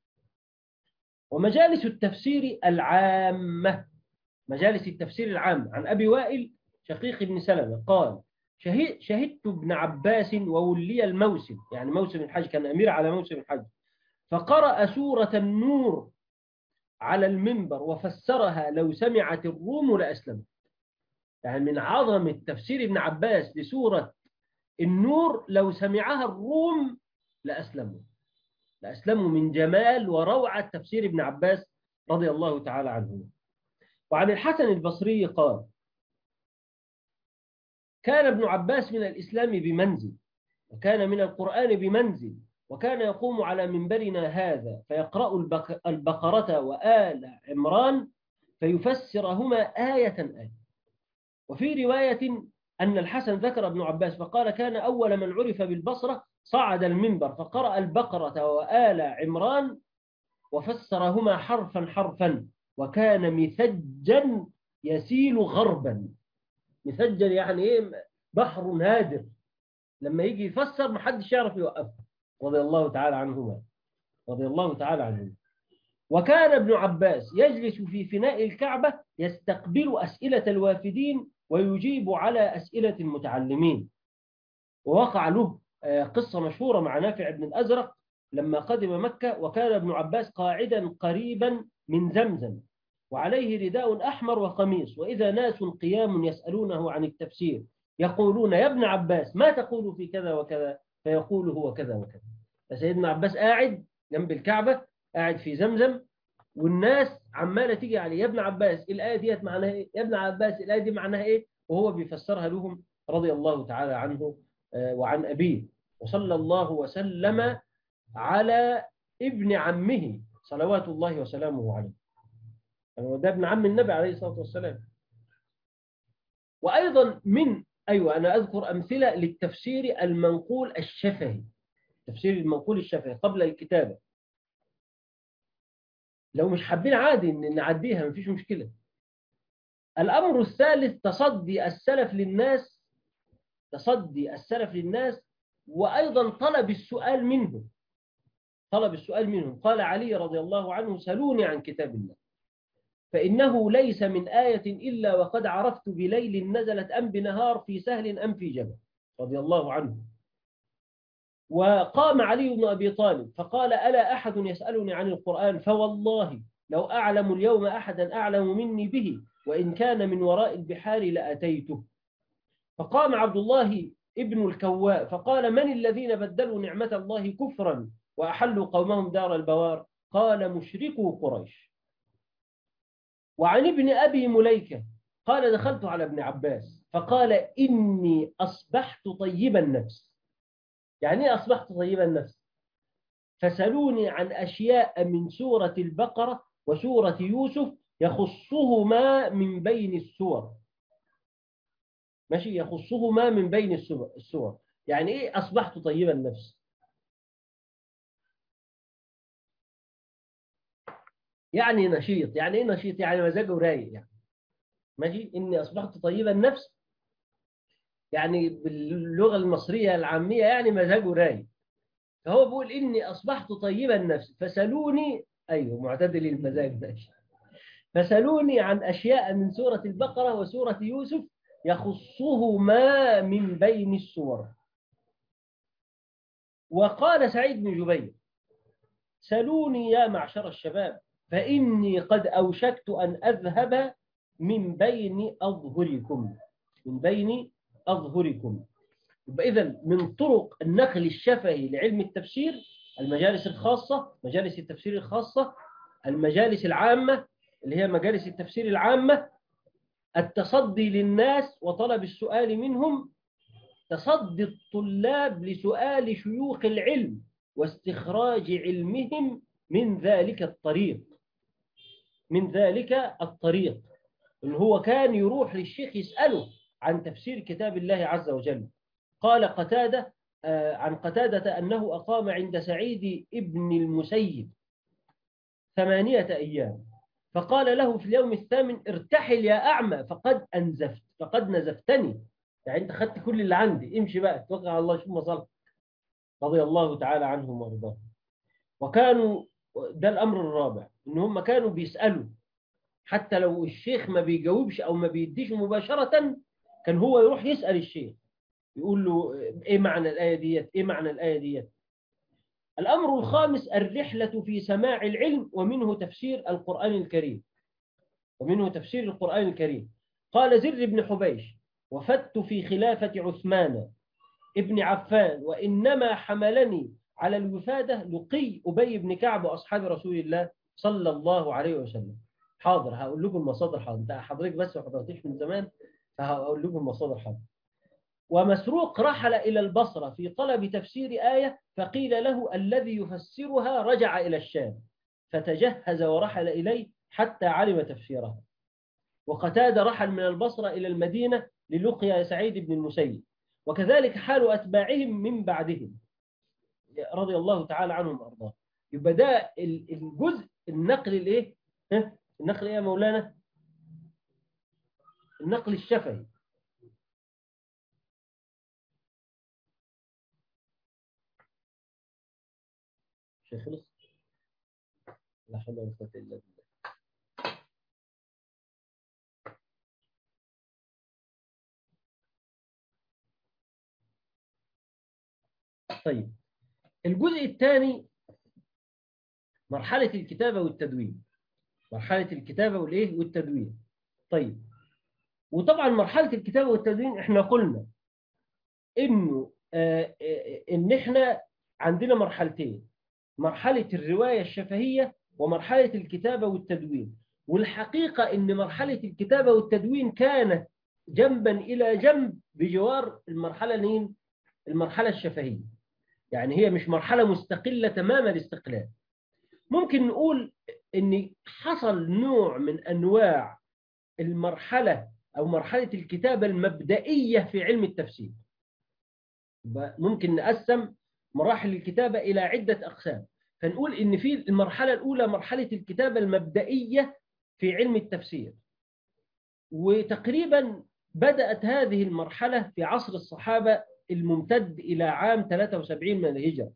ومجالس التفسير العامة. مجالس التفسير العام. عن أبي وائل شقيق بن سلمة قال: شهدت ابن عباس وولي الموسم، يعني موسم الحج، كان أمير على موسم الحج، فقرأ سورة النور على المنبر وفسرها لو سمعت الروم لأسلمت. يعني من عظمة تفسير ابن عباس لسورة النور، لو سمعها الروم لأسلموا من جمال وروعة تفسير ابن عباس رضي الله تعالى عنه. وعن الحسن البصري قال: كان ابن عباس من الإسلام بمنزل، وكان من القرآن بمنزل، وكان يقوم على منبرنا هذا فيقرأ البقرة وآل عمران فيفسرهما آية. وفي رواية أن الحسن ذكر ابن عباس فقال: كان أول من عرف بالبصرة صعد المنبر فقرأ البقرة وآل عمران وفسرهما حرفا حرفا، وكان مثجا يسيل غربا. مثجا يعني ايه؟ بحر هادر، لما يجي يفسر محدش يعرف يوقفه، رضي الله تعالى عنهما. وكان ابن عباس يجلس في فناء الكعبة يستقبل أسئلة الوافدين ويجيب على أسئلة المتعلمين. ووقع له قصة مشهورة مع نافع بن الأزرق لما قدم مكة، وكان ابن عباس قاعدا قريبا من زمزم وعليه رداء أحمر وقميص، وإذا ناس قيام يسألونه عن التفسير يقولون: يا ابن عباس ما تقول في كذا وكذا؟ فيقول: هو كذا وكذا. فسيدنا عباس قاعد جنب الكعبة، قاعد في زمزم، والناس عمالة تيجي عليه: يا ابن عباس الآية ديت معناها إيه؟ يا ابن عباس الآية دي معناها إيه؟ وهو بيفسرها لهم رضي الله تعالى عنه وعن أبيه. وصلى الله وسلم على ابن عمه صلوات الله وسلامه عليه. يعني ده ابن عم النبي عليه الصلاة والسلام. وأيضا أيوة، أنا أذكر أمثلة للتفسير المنقول الشفهي. تفسير المنقول الشفهي قبل الكتابة، لو مش حابين عادي إن نعديها مفيش مشكلة. الأمر الثالث تصدي السلف للناس، وأيضا طلب السؤال منهم. قال علي رضي الله عنه: سلوني عن كتاب الله فإنه ليس من آية إلا وقد عرفت بليل نزلت أم بنهار، في سهل أم في جبل، رضي الله عنه. وقام علي بن أبي طالب فقال: ألا أحد يسألني عن القرآن؟ فوالله لو أعلم اليوم أحدا أعلم مني به وإن كان من وراء البحار لأتيته. فقام عبد الله ابن الكواء فقال: من الذين بدلوا نعمة الله كفرا وأحلوا قومهم دار البوار؟ قال: مشركو قريش. وعن ابن أبي مليكة قال: دخلت على ابن عباس فقال: إني أصبحت طيب النفس. يعني إيه أصبحت طيب النفس؟ فسألوني عن أشياء من سورة البقرة وسورة يوسف يخصهما من بين السور. ماشي، يخصهما من بين السور. يعني إيه أصبحت طيب النفس؟ يعني نشيط. يعني إيه نشيط؟ يعني مزاجه رايق يعني. ماشي، إني أصبحت طيب النفس يعني باللغة المصرية العامية يعني مزاجه رايق. فهو بيقول: إني أصبحت طيب النفس فسألوني، أيوه معتدل المزاج ده، فسألوني عن أشياء من سورة البقرة وسورة يوسف يخصهما من بين السور. وقال سعيد بن جبير: سلوني يا معشر الشباب فإني قد أوشكت أن أذهب من بين أظهركم. من بين أظهركم. يبقى إذن من طرق النقل الشفهي لعلم التفسير المجالس الخاصة، مجالس التفسير الخاصة، المجالس العامة اللي هي مجالس التفسير العامة، التصدي للناس وطلب السؤال منهم، تصدي الطلاب لسؤال شيوخ العلم واستخراج علمهم من ذلك الطريق. إن هو كان يروح للشيخ يسأله عن تفسير كتاب الله عز وجل. قال قتادة عن قتادة أنه أقام عند سعيد ابن المسيب 8 أيام، فقال له في اليوم الثامن: ارتحل يا أعمى فقد نزفتني. يعني أنت خدت كل اللي عندي، امشي بقى توكل على الله شوف مصالحك. رضي الله تعالى عنهم وارضاهم. وكانوا، ده الأمر الرابع، إن هم كانوا بيسألوا حتى لو الشيخ ما بيجاوبش أو ما بيديش مباشرة، كان هو يروح يسأل الشيخ يقول له: إيه معنى الآية ديت؟ إيه معنى الآية ديت؟ الأمر الخامس الرحلة في سماع العلم، ومنه تفسير القرآن الكريم. قال زر بن حبيش: وفدت في خلافة عثمان ابن عفان، وإنما حملني على الوفادة لقي أبي بن كعب وأصحاب رسول الله صلى الله عليه وسلم. حاضر، هقول لكم المصادر. حاضر، انت حضرتك بس ما حضرتيش من زمان، فهقول لكم المصادر. حاضر. ومسروق رحل إلى البصرة في طلب تفسير آية، فقيل له: الذي يفسرها رجع إلى الشام، فتجهز ورحل إليه حتى علم تفسيرها. وقتادة رحل من البصرة إلى المدينة للقيا سعيد بن المسيب، وكذلك حال أتباعهم من بعدهم رضي الله تعالى عنهم وأرضاهم. يبقى ده الجزء النقل الإيه؟ النقل إيه يا مولانا؟ النقل الشفهي. شيخ خلص؟ لا حول ولا قوة إلا بالله. طيب، الجزء الثاني مرحلة الكتابة والتدوين. طيب، وطبعا مرحلة الكتابة والتدوين احنا قلنا انه ان احنا عندنا مرحلتين: مرحلة الرواية الشفهية ومرحلة الكتابة والتدوين. والحقيقة ان مرحلة الكتابة والتدوين كانت جنبا الى جنب بجوار المرحلة الشفهية. يعني هي مش مرحلة مستقلة تمام الاستقلال. ممكن نقول إن حصل نوع من أنواع المرحلة أو مرحلة الكتابة المبدئية في علم التفسير. ممكن نقسم مراحل الكتابة إلى عدة أقسام، فنقول إن في المرحلة الأولى مرحلة الكتابة المبدئية في علم التفسير، وتقريبا بدأت هذه المرحلة في عصر الصحابة الممتد إلى عام 73 من الهجرة.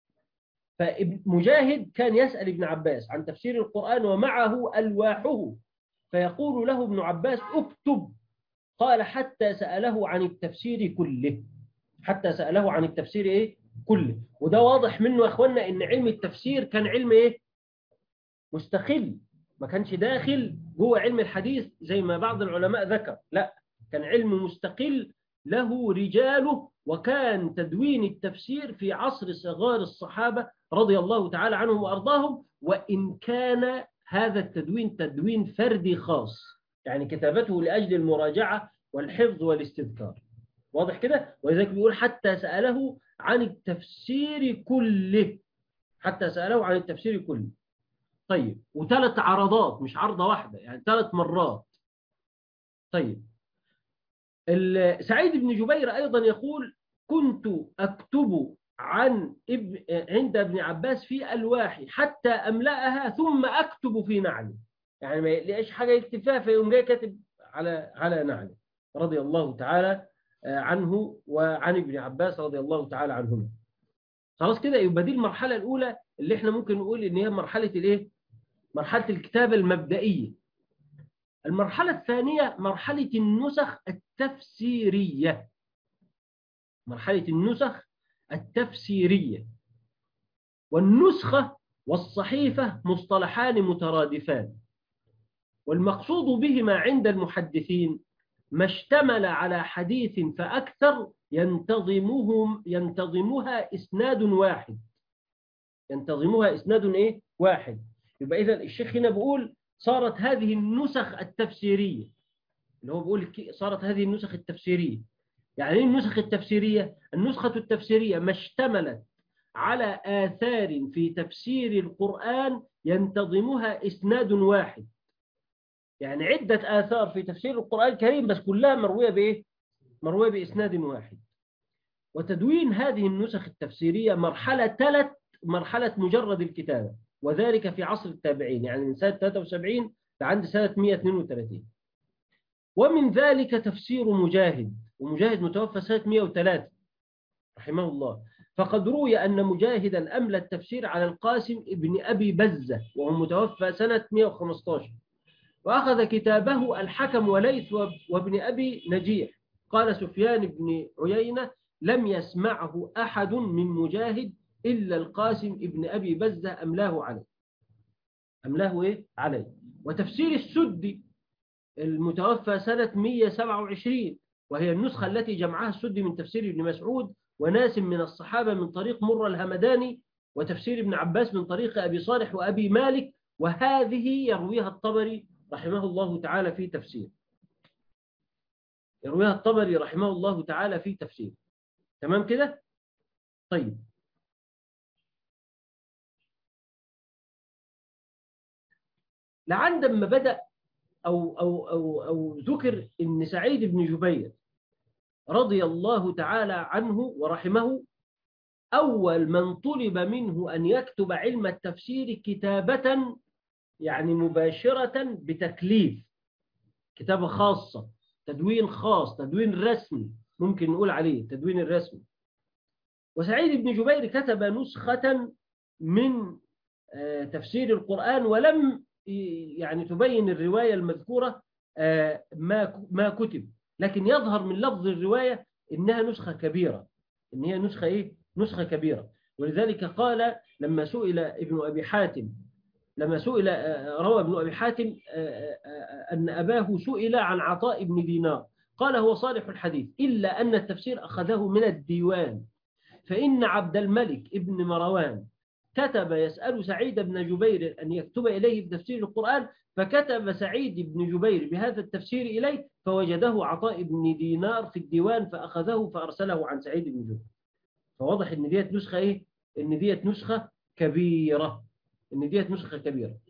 فمجاهد كان يسأل ابن عباس عن تفسير القرآن ومعه ألواحه، فيقول له ابن عباس اكتب. قال حتى سأله عن التفسير كله، حتى سأله عن التفسير إيه؟ كله. وده واضح منه يا أخوانا إن علم التفسير كان علم إيه؟ مستقل، ما كانش داخل جوه علم الحديث زي ما بعض العلماء ذكر، لا، كان علم مستقل له رجاله. وكان تدوين التفسير في عصر صغار الصحابة رضي الله تعالى عنهم وأرضاهم، وإن كان هذا التدوين تدوين فردي خاص، يعني كتابته لأجل المراجعة والحفظ والاستذكار. واضح كده؟ ولذلك بيقول حتى سأله عن التفسير كله، حتى سأله عن التفسير كله. طيب، وثلاث عرضات، مش عرضة واحدة، يعني 3 مرات. طيب، سعيد بن جبير أيضا يقول كنت أكتب عند ابن عباس في ألواحي حتى أملأها ثم أكتب في نعلي، يعني ما يلاقيش حاجة يكتب فيها فيقوم جاي كاتب على نعلي، رضي الله تعالى عنه وعن ابن عباس رضي الله تعالى عنهما. خلاص كده، يبقى دي المرحلة الأولى اللي احنا ممكن نقول إن هي مرحلة الإيه؟ مرحلة الكتابة المبدئية. المرحلة الثانية مرحلة النسخ التفسيرية، مرحلة النسخ التفسيرية. والنسخة والصحيفة مصطلحان مترادفان، والمقصود بهما عند المحدثين ما اشتمل على حديث فأكثر ينتظمها إسناد واحد، ينتظمها إسناد إيه؟ واحد. يبقى إذا الشيخ هنا بيقول صارت هذه النسخ التفسيرية، اللي هو بيقول صارت هذه النسخ التفسيرية. يعني ايه النسخ التفسيرية؟ النسخة التفسيرية ما اشتملت على آثار في تفسير القرآن ينتظمها إسناد واحد، يعني عدة آثار في تفسير القرآن الكريم بس كلها مروية بإيه؟ مروية بإسناد واحد. وتدوين هذه النسخ التفسيرية مرحلة تلت مرحلة مجرد الكتابة، وذلك في عصر التابعين، يعني من سنة 73 لعند سنة 132. ومن ذلك تفسير مجاهد، ومجاهد متوفى سنة 103 رحمه الله. فقد روي أن مجاهدا أملى التفسير على القاسم ابن أبي بزة وهو متوفى سنة 115، وأخذ كتابه الحكم وليث وابن أبي نجيح. قال سفيان بن عيينة لم يسمعه أحد من مجاهد إلا القاسم ابن أبي بزة أملاه عليه. أملاه إيه؟ عليه. وتفسير السدي المتوفى سنة 127، وهي النسخة التي جمعها السدي من تفسير ابن مسعود وناس من الصحابة من طريق مر الهمداني، وتفسير ابن عباس من طريق أبي صالح وأبي مالك، وهذه يرويها الطبري رحمه الله تعالى في تفسير، يرويها الطبري رحمه الله تعالى في تفسير. تمام كده؟ طيب، لعندما بدأ أو ذكر إن سعيد بن جبير رضي الله تعالى عنه ورحمه أول من طلب منه أن يكتب علم التفسير كتابة، يعني مباشرة بتكليف، كتابة خاصة، تدوين خاص، تدوين رسمي، ممكن نقول عليه تدوين الرسمي. وسعيد بن جبير كتب نسخة من تفسير القرآن، ولم يعني تبين الرواية المذكورة ما كتب، لكن يظهر من لفظ الرواية إنها نسخة كبيرة، إن هي نسخة إيه؟ نسخة كبيرة. ولذلك قال لما سئل ابن أبي حاتم، لما سئل روى ابن أبي حاتم أن أباه سئل عن عطاء بن دينار، قال هو صالح الحديث إلا أن التفسير أخذه من الديوان، فإن عبد الملك ابن مروان كتب يسأل سعيد بن جبير أن يكتب إليه بتفسير القرآن، فكتب سعيد بن جبير بهذا التفسير إليه، فوجده عطاء بن دينار في الديوان فأخذه فأرسله عن سعيد بن جبير. فواضح إن ديت نسخة إيه؟ إن ديت نسخة كبيرة، إن ديت نسخة كبيرة.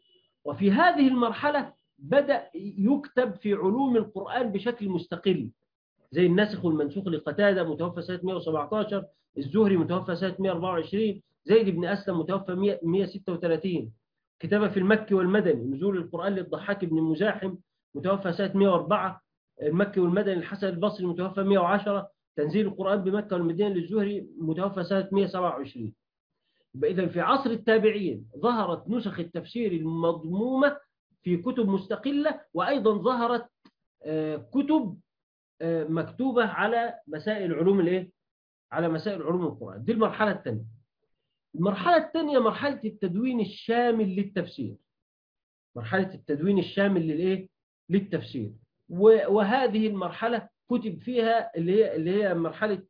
وفي هذه المرحلة بدأ يكتب في علوم القرآن بشكل مستقل، زي الناسخ والمنسوخ لقتادة متوفى سنة 117، الزهري متوفى سنة 124، زيد بن أسلم متوفى 136. كتابة في المكي والمدني، نزول القرآن للضحاك بن مزاحم متوفى سنة 104، المكي والمدني الحسن البصري متوفى 110، تنزيل القرآن بمكة والمدينة للزهري متوفى سنة 127. إذا في عصر التابعين ظهرت نسخ التفسير المضمومة في كتب مستقلة، وأيضا ظهرت كتب مكتوبة على مسائل علوم على مسائل علوم القرآن. دي المرحلة الثانية. المرحلة الثانية مرحلة التدوين الشامل للتفسير. مرحلة التدوين الشامل للتفسير. وهذه المرحلة كتب فيها اللي هي مرحلة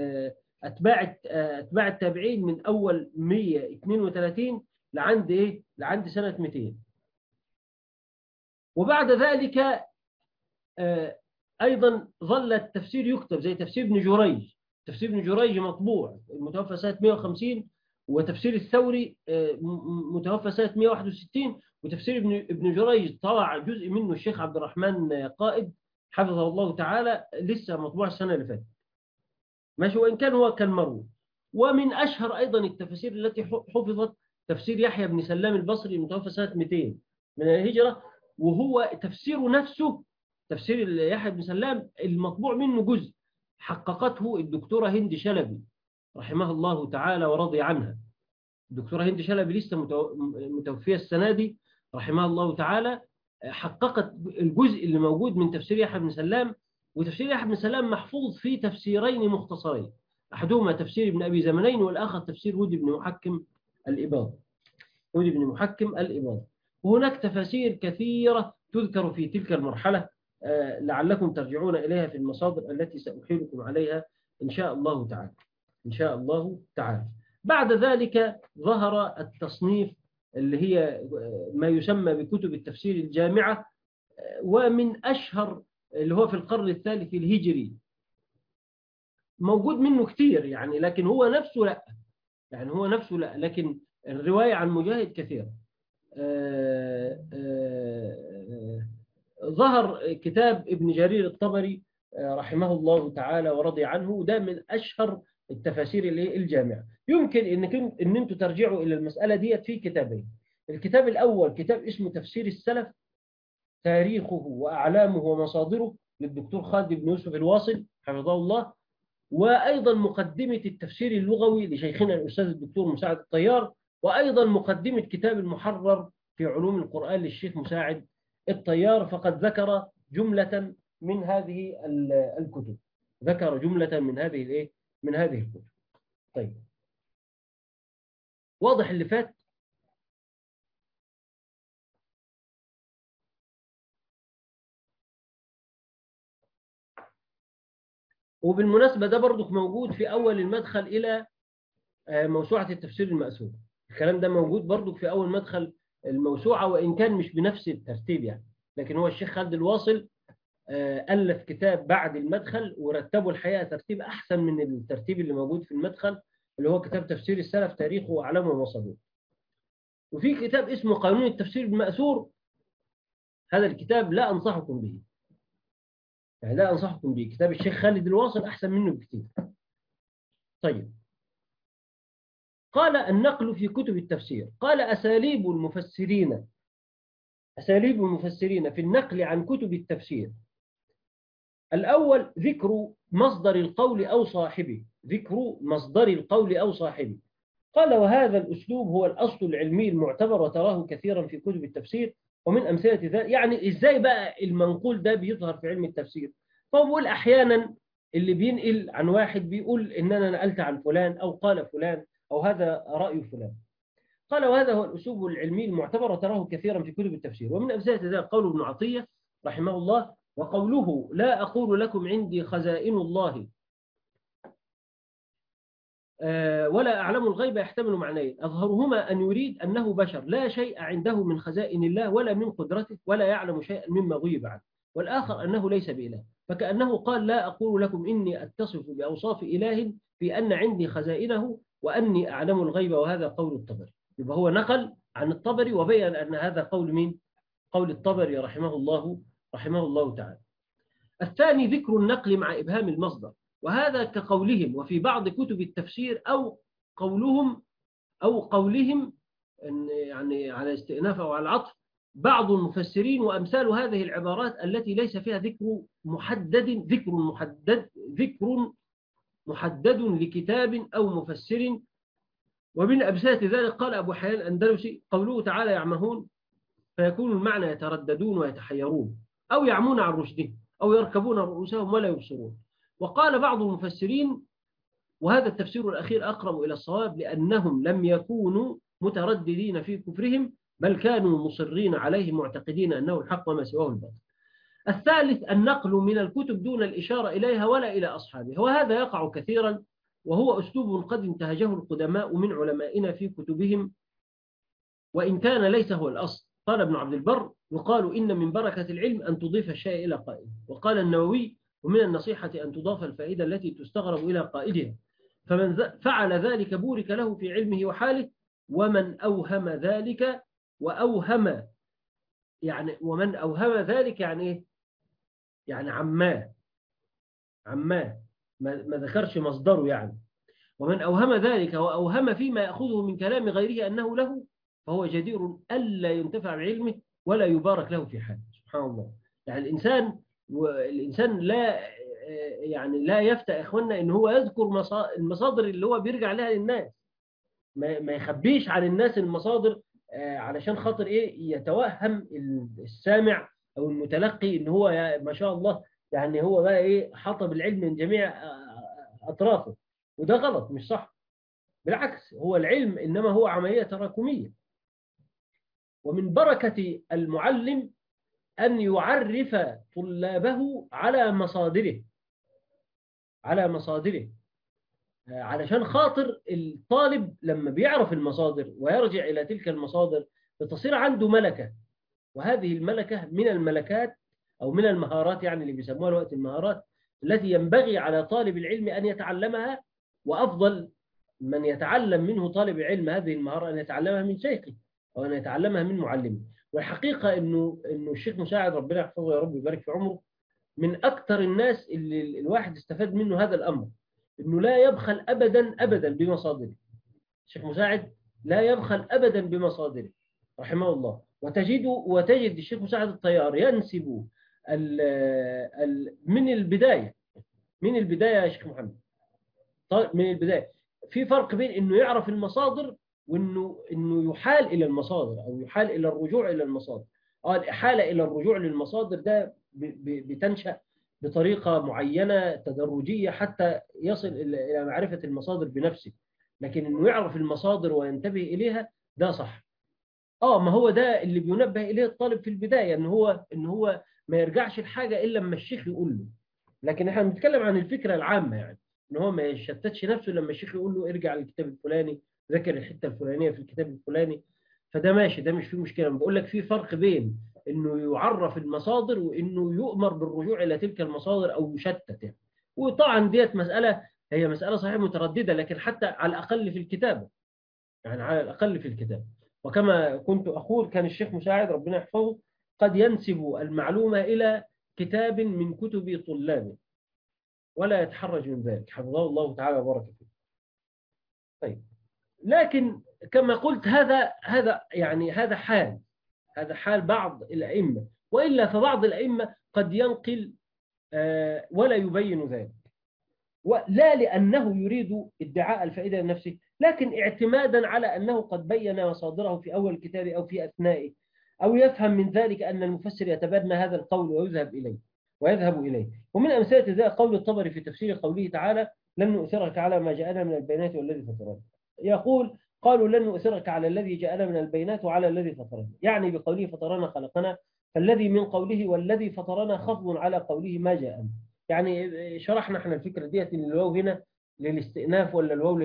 أتباع التابعين من أول 132 لعند سنة 200. وبعد ذلك أيضا ظل التفسير يكتب، زي تفسير ابن جريج. تفسير ابن جريج مطبوع المتوفى سنة 150، وتفسير الثوري متوفى سنة 161. وتفسير ابن جريج طلع جزء منه الشيخ عبد الرحمن قائد حفظه الله تعالى، لسه مطبوع السنة اللي فاتت ماشي، وإن كان هو كان مروي. ومن أشهر أيضا التفاسير التي حفظت تفسير يحيى بن سلام البصري المتوفى سنة 200 من الهجرة، وهو تفسيره نفسه تفسير يحيى بن سلام المطبوع منه جزء حققته الدكتورة هند شلبي رحمها الله تعالى ورضي عنها. الدكتورة هند شلبي لسه متوفية السنة دي رحمها الله تعالى، حققت الجزء اللي موجود من تفسير يحيى بن سلام. وتفسير يحيى بن سلام محفوظ في تفسيرين مختصرين، أحدهما تفسير ابن أبي زمنين، والآخر تفسير هودي بن محكم الإباضة. وهناك تفاسير كثيرة تذكر في تلك المرحلة، لعلكم ترجعون إليها في المصادر التي سأحيلكم عليها إن شاء الله تعالى. بعد ذلك ظهر التصنيف اللي هي ما يسمى بكتب التفسير الجامعة، ومن أشهر اللي هو في القرن الثالث الهجري، موجود منه كثير يعني، لكن هو نفسه لا، لكن الرواية عن مجاهد كثيرة. ظهر كتاب ابن جرير الطبري رحمه الله تعالى ورضي عنه، وده من أشهر التفاسير الجامعة. يمكن إن أنتم ترجعوا إلى المسألة دي في كتابين. الكتاب الأول كتاب اسمه تفسير السلف، تاريخه وأعلامه ومصادره، للدكتور خالد بن يوسف الواصل حفظه الله. وأيضا مقدمة التفسير اللغوي لشيخنا الأستاذ الدكتور مساعد الطيار، وأيضا مقدمة كتاب المحرر في علوم القرآن للشيخ مساعد الطيار. فقد ذكر جملة من هذه الكتب، من هذه الكتب. طيب، واضح اللي فات؟ وبالمناسبة ده برضك موجود في أول المدخل إلى موسوعة التفسير المأثور. الكلام ده موجود برضك في أول مدخل الموسوعة، وإن كان مش بنفس الترتيب يعني، لكن هو الشيخ خالد الواصل ألف كتاب بعد المدخل ورتبه الحقيقة ترتيب أحسن من الترتيب اللي موجود في المدخل، اللي هو كتاب تفسير السلف، تاريخه وأعلامه ومصادره. وفي كتاب اسمه قانون التفسير المأثور، هذا الكتاب لا أنصحكم به، يعني لا أنصحكم به. كتاب الشيخ خالد الواصل أحسن منه بكثير. طيب، قال النقل في كتب التفسير. قال أساليب المفسرين في النقل عن كتب التفسير: الأول ذكر مصدر القول أو صاحبه. قال وهذا الأسلوب هو الأصل العلمي المعتبر، وتراه كثيرا في كتب التفسير. ومن أمثلة ذلك، يعني إزاي بقى المنقول ده بيظهر في علم التفسير؟ فهو بيقول أحيانا اللي بينقل عن واحد بيقول إن أنا نقلت عن فلان، أو قال فلان، أو هذا رأي فلان. قال وهذا هو الأسلوب العلمي المعتبر، وتراه كثيرا في كتب التفسير. ومن أمثلة ذلك قول ابن عطية رحمه الله: وقوله لا أقول لكم عندي خزائن الله ولا أعلم الغيب يحتمل معنيين: أظهرهما أن يريد أنه بشر لا شيء عنده من خزائن الله ولا من قدرته ولا يعلم شيئا مما غيب عنه، والآخر أنه ليس بإله، فكأنه قال لا أقول لكم إني أتصف بأوصاف إله في أن عندي خزائنه وأني أعلم الغيب، وهذا قول الطبري. يبقى هو نقل عن الطبري، وبين أن هذا قول مين؟ قول الطبري رحمه الله تعالى. الثاني ذكر النقل مع إبهام المصدر، وهذا كقولهم وفي بعض كتب التفسير أو قولهم يعني على استئناف أو على العطف بعض المفسرين، وأمثال هذه العبارات التي ليس فيها ذكر محدد لكتاب أو مفسر. ومن أمثلة ذلك قال أبو حيان الأندلسي قوله تعالى يعمهون، فيكون المعنى يترددون ويتحيرون، أو يعمون عن رشدهم، أو يركبون رؤوسهم ولا يبصرون. وقال بعض المفسرين، وهذا التفسير الأخير أقرب إلى الصواب، لأنهم لم يكونوا مترددين في كفرهم، بل كانوا مصرين عليه معتقدين أنه الحق وما سواه الباطل. الثالث النقل من الكتب دون الإشارة إليها ولا إلى أصحابها، وهذا يقع كثيرا، وهو أسلوب قد انتهجه القدماء من علمائنا في كتبهم، وإن كان ليس هو الأصل. قال ابن عبد البر يقال إن من بركة العلم أن تضيف الشيء إلى قائله. وقال النووي ومن النصيحة أن تضاف الفائدة التي تستغرب إلى قائلها، فمن فعل ذلك بورك له في علمه وحاله، ومن أوهم ذلك ومن أوهم ذلك يعني إيه؟ يعني عماه ما ذكرش مصدره يعني. ومن أوهم ذلك وأوهم فيما يأخذه من كلام غيره أنه له، فهو جدير ألا ينتفع بعلمه ولا يبارك له في حاله. سبحان الله. يعني الإنسان لا يفتى إخواننا إن هو يذكر المصادر اللي هو بيرجع لها للناس، ما يخبيش عن الناس المصادر، علشان خاطر إيه؟ يتوهم السامع أو المتلقي إن هو ما شاء الله يعني هو بقى إيه؟ حطب العلم من جميع أطرافه، وده غلط مش صح. بالعكس، هو العلم إنما هو عملية تراكمية. ومن بركة المعلم أن يعرف طلابه على مصادره علشان خاطر الطالب لما بيعرف المصادر ويرجع إلى تلك المصادر بتصير عنده ملكة، وهذه الملكة من الملكات أو من المهارات، يعني اللي بيسموها الوقت المهارات التي ينبغي على طالب العلم أن يتعلمها. وأفضل من يتعلم منه طالب العلم هذه المهارة أن يتعلمها من شيخه أو أن يتعلمها من معلمه. والحقيقة إنه الشيخ مساعد ربنا يحفظه يا رب ويبارك في عمره من أكثر الناس اللي الواحد استفاد منه هذا الأمر، إنه لا يبخل أبدا بمصادره. الشيخ مساعد لا يبخل أبدا بمصادره رحمه الله. وتجد الشيخ مساعد الطيار ينسب من البداية يا شيخ محمد، من البداية. في فرق بين إنه يعرف المصادر وإنه يحال إلى المصادر أو يحال إلى الرجوع إلى المصادر. الإحالة إلى الرجوع للمصادر ده بتنشأ بطريقة معينة تدرجية حتى يصل إلى معرفة المصادر بنفسه، لكن إنه يعرف المصادر وينتبه إليها ده صح. ما هو ده اللي بينبه إليه الطالب في البداية، إن هو ما يرجعش الحاجة إلا لما الشيخ يقول له. لكن احنا بنتكلم عن الفكرة العامة، يعني إن هو ما يشتتش نفسه لما الشيخ يقول له ارجع للكتاب الفلاني، ذاكر الحتة الفلانية في الكتاب الفلاني. فده ماشي، ده مش فيه مشكلة. بقول لك في فرق بين إنه يعرف المصادر وإنه يؤمر بالرجوع إلى تلك المصادر أو يشتت يعني. وطبعا ديت هي مسألة صحيح مترددة، لكن حتى على الأقل في الكتابة، يعني على الأقل في الكتاب. وكما كنت أقول كان الشيخ مساعد ربنا يحفظه قد ينسب المعلومة إلى كتاب من كتب طلابه ولا يتحرج من ذلك، حفظه الله تعالى وبارك فيه. طيب، لكن كما قلت هذا حال بعض الأئمة، وإلا فبعض الأئمة قد ينقل ولا يبين ذلك، ولا لأنه يريد ادعاء الفائدة لنفسه، لكن اعتمادا على أنه قد بين مصادره في أول الكتاب أو في أثنائه، أو يفهم من ذلك أن المفسر يتبنى هذا القول ويذهب إليه. ومن أمثلة ذلك قول الطبري في تفسير قوله تعالى لن نؤثرك على ما جاءنا من البينات والذي فطرنا. يقول قالوا لن نؤثرك على الذي جاءنا من البينات وعلى الذي فطرنا، يعني بقوله فطرنا خلقنا، فالذي من قوله والذي فطرنا خفض على قوله ما جاءنا. يعني شرحنا احنا الفكرة ديت ان الواو هنا للاستئناف ولا الواو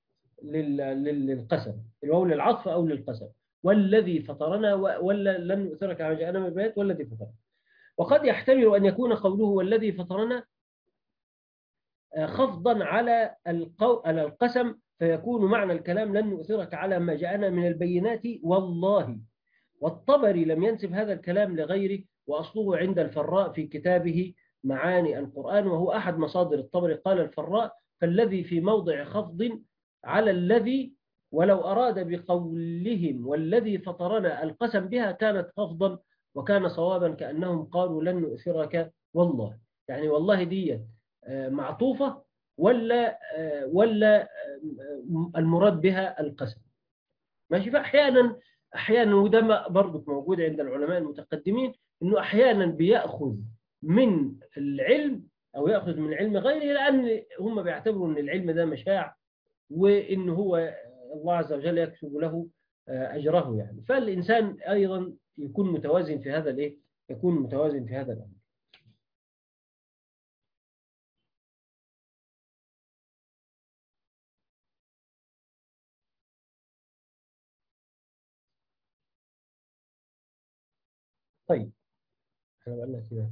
للقسم، الواو للعطف او للقسم. والذي فطرنا ولا لن نؤثرك على ما جاءنا من البينات والذي فطرنا. وقد يحتمل أن يكون قوله والذي فطرنا خفضا على القسم فيكون معنى الكلام لن نؤثرك على ما جاءنا من البينات والله. والطبري لم ينسب هذا الكلام لغيره، وأصله عند الفراء في كتابه معاني القرآن، وهو أحد مصادر الطبري. قال الفراء: فالذي في موضع خفض على الذي، ولو أراد بقولهم والذي فطرنا القسم بها كانت خفضا، وكان صوابا كأنهم قالوا لن نؤثرك والله. يعني والله دي معطوفة ولا المراد بها القسم. ماشي. فأحيانا وده برضه موجود عند العلماء المتقدمين، إنه أحيانا بيأخذ من العلم أو يأخذ من علم غيره، لأن هم بيعتبروا إن العلم ده مشاع، وإن هو الله عز وجل يكتب له أجره يعني. فالإنسان أيضا يكون متوازن في هذا الإيه؟ يكون متوازن في هذا الأمر. طيب احنا بقالنا كده.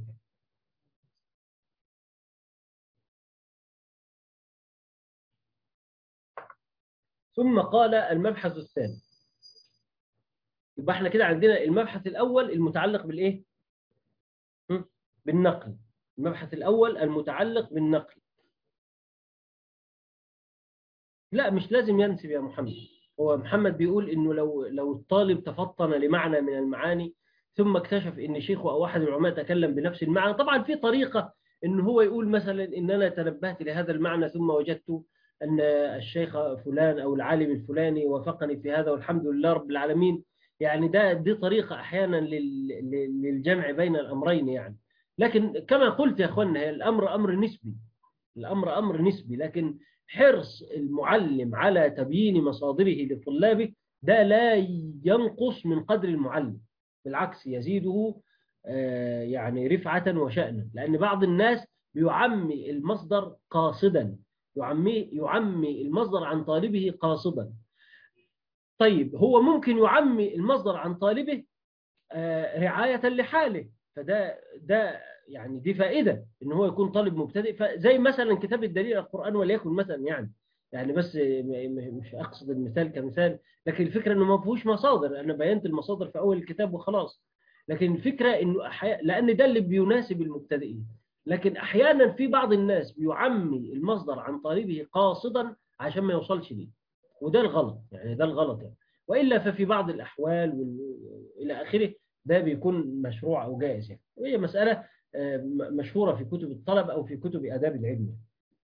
ثم قال المبحث الثاني. يبقى احنا كده عندنا المبحث الأول المتعلق بالإيه؟ بالنقل. المبحث الأول المتعلق بالنقل. لا مش لازم ينسب يا محمد. هو محمد بيقول إنه لو الطالب تفطن لمعنى من المعاني ثم اكتشف إن شيخه أو أحد العلماء تكلم بنفس المعنى، طبعا في طريقة إن هو يقول مثلا إن أنا تنبهت لهذا المعنى ثم وجدت أن الشيخ فلان أو العالم الفلاني وافقني في هذا والحمد لله رب العالمين. يعني دي طريقة أحيانا للجمع بين الأمرين يعني. لكن كما قلت يا أخوانا، الأمر أمر نسبي. الأمر أمر نسبي، لكن حرص المعلم على تبيين مصادره لطلابه ده لا ينقص من قدر المعلم، بالعكس يزيده يعني رفعة وشأنا. لأن بعض الناس بيعمي المصدر قاصدا، يعمي المصدر عن طالبه قاصدا. طيب هو ممكن يعمي المصدر عن طالبه رعاية لحاله، فده يعني دي فائدة ان هو يكون طالب مبتدئ. فزي مثلا كتاب الدليل القرآن وليكن مثلا يعني بس مش اقصد المثال كمثال، لكن الفكرة انه ما فيهوش مصادر، انا بينت المصادر في اول الكتاب وخلاص. لكن الفكرة انه لان ده اللي بيناسب المبتدئين. لكن احيانا في بعض الناس بيعمي المصدر عن طالبه قاصدا عشان ما يوصلش ليه، وده الغلط يعني، ده الغلط يعني. وإلا ففي بعض الأحوال إلى آخره ده بيكون مشروع أو جائز يعني. وهي مسألة مشهورة في كتب الطلب أو في كتب آداب العلم.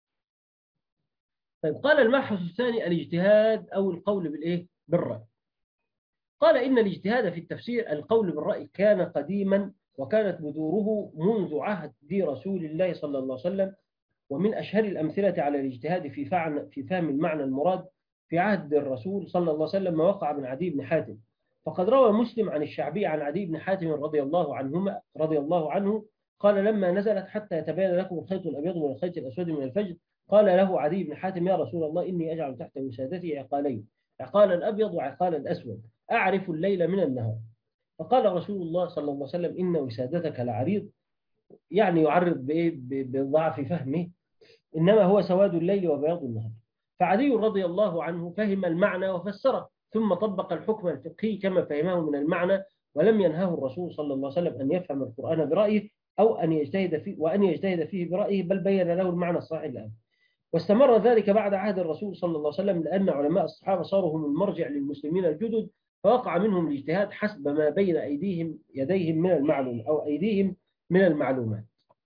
طيب قال المبحث الثاني الاجتهاد أو القول بالإيه؟ بالرأي. قال إن الاجتهاد في التفسير القول بالرأي كان قديما، وكانت بذوره منذ عهد رسول الله صلى الله عليه وسلم. ومن أشهر الأمثلة على الاجتهاد في فهم المعنى المراد في عهد الرسول صلى الله عليه وسلم ما وقع من عدي بن حاتم. فقد روى مسلم عن الشعبي عن عدي بن حاتم رضي الله عنه قال: لما نزلت حتى يتبين لكم الخيط الأبيض من الخيط الأسود من الفجر، قال له عدي بن حاتم: يا رسول الله، إني أجعل تحت وسادتي عقالين، عقالا أبيض وعقالا أسود، أعرف الليل من النهار. فقال رسول الله صلى الله عليه وسلم: إن وسادتك لعريض، يعني يعرض بضعف فهمه، إنما هو سواد الليل وبياض النهار. فعلي رضي الله عنه فهم المعنى وفسره، ثم طبق الحكم الفقهي كما فهمه من المعنى، ولم ينهه الرسول صلى الله عليه وسلم أن يفهم القرآن برأيه أو أن يجتهد فيه برأيه، بل بين له المعنى الصحيح الآن. واستمر ذلك بعد عهد الرسول صلى الله عليه وسلم، لأن علماء الصحابة صاروا هم المرجع للمسلمين الجدد، فوقع منهم الاجتهاد حسب ما بين يديهم من المعلوم أو أيديهم من المعلومات.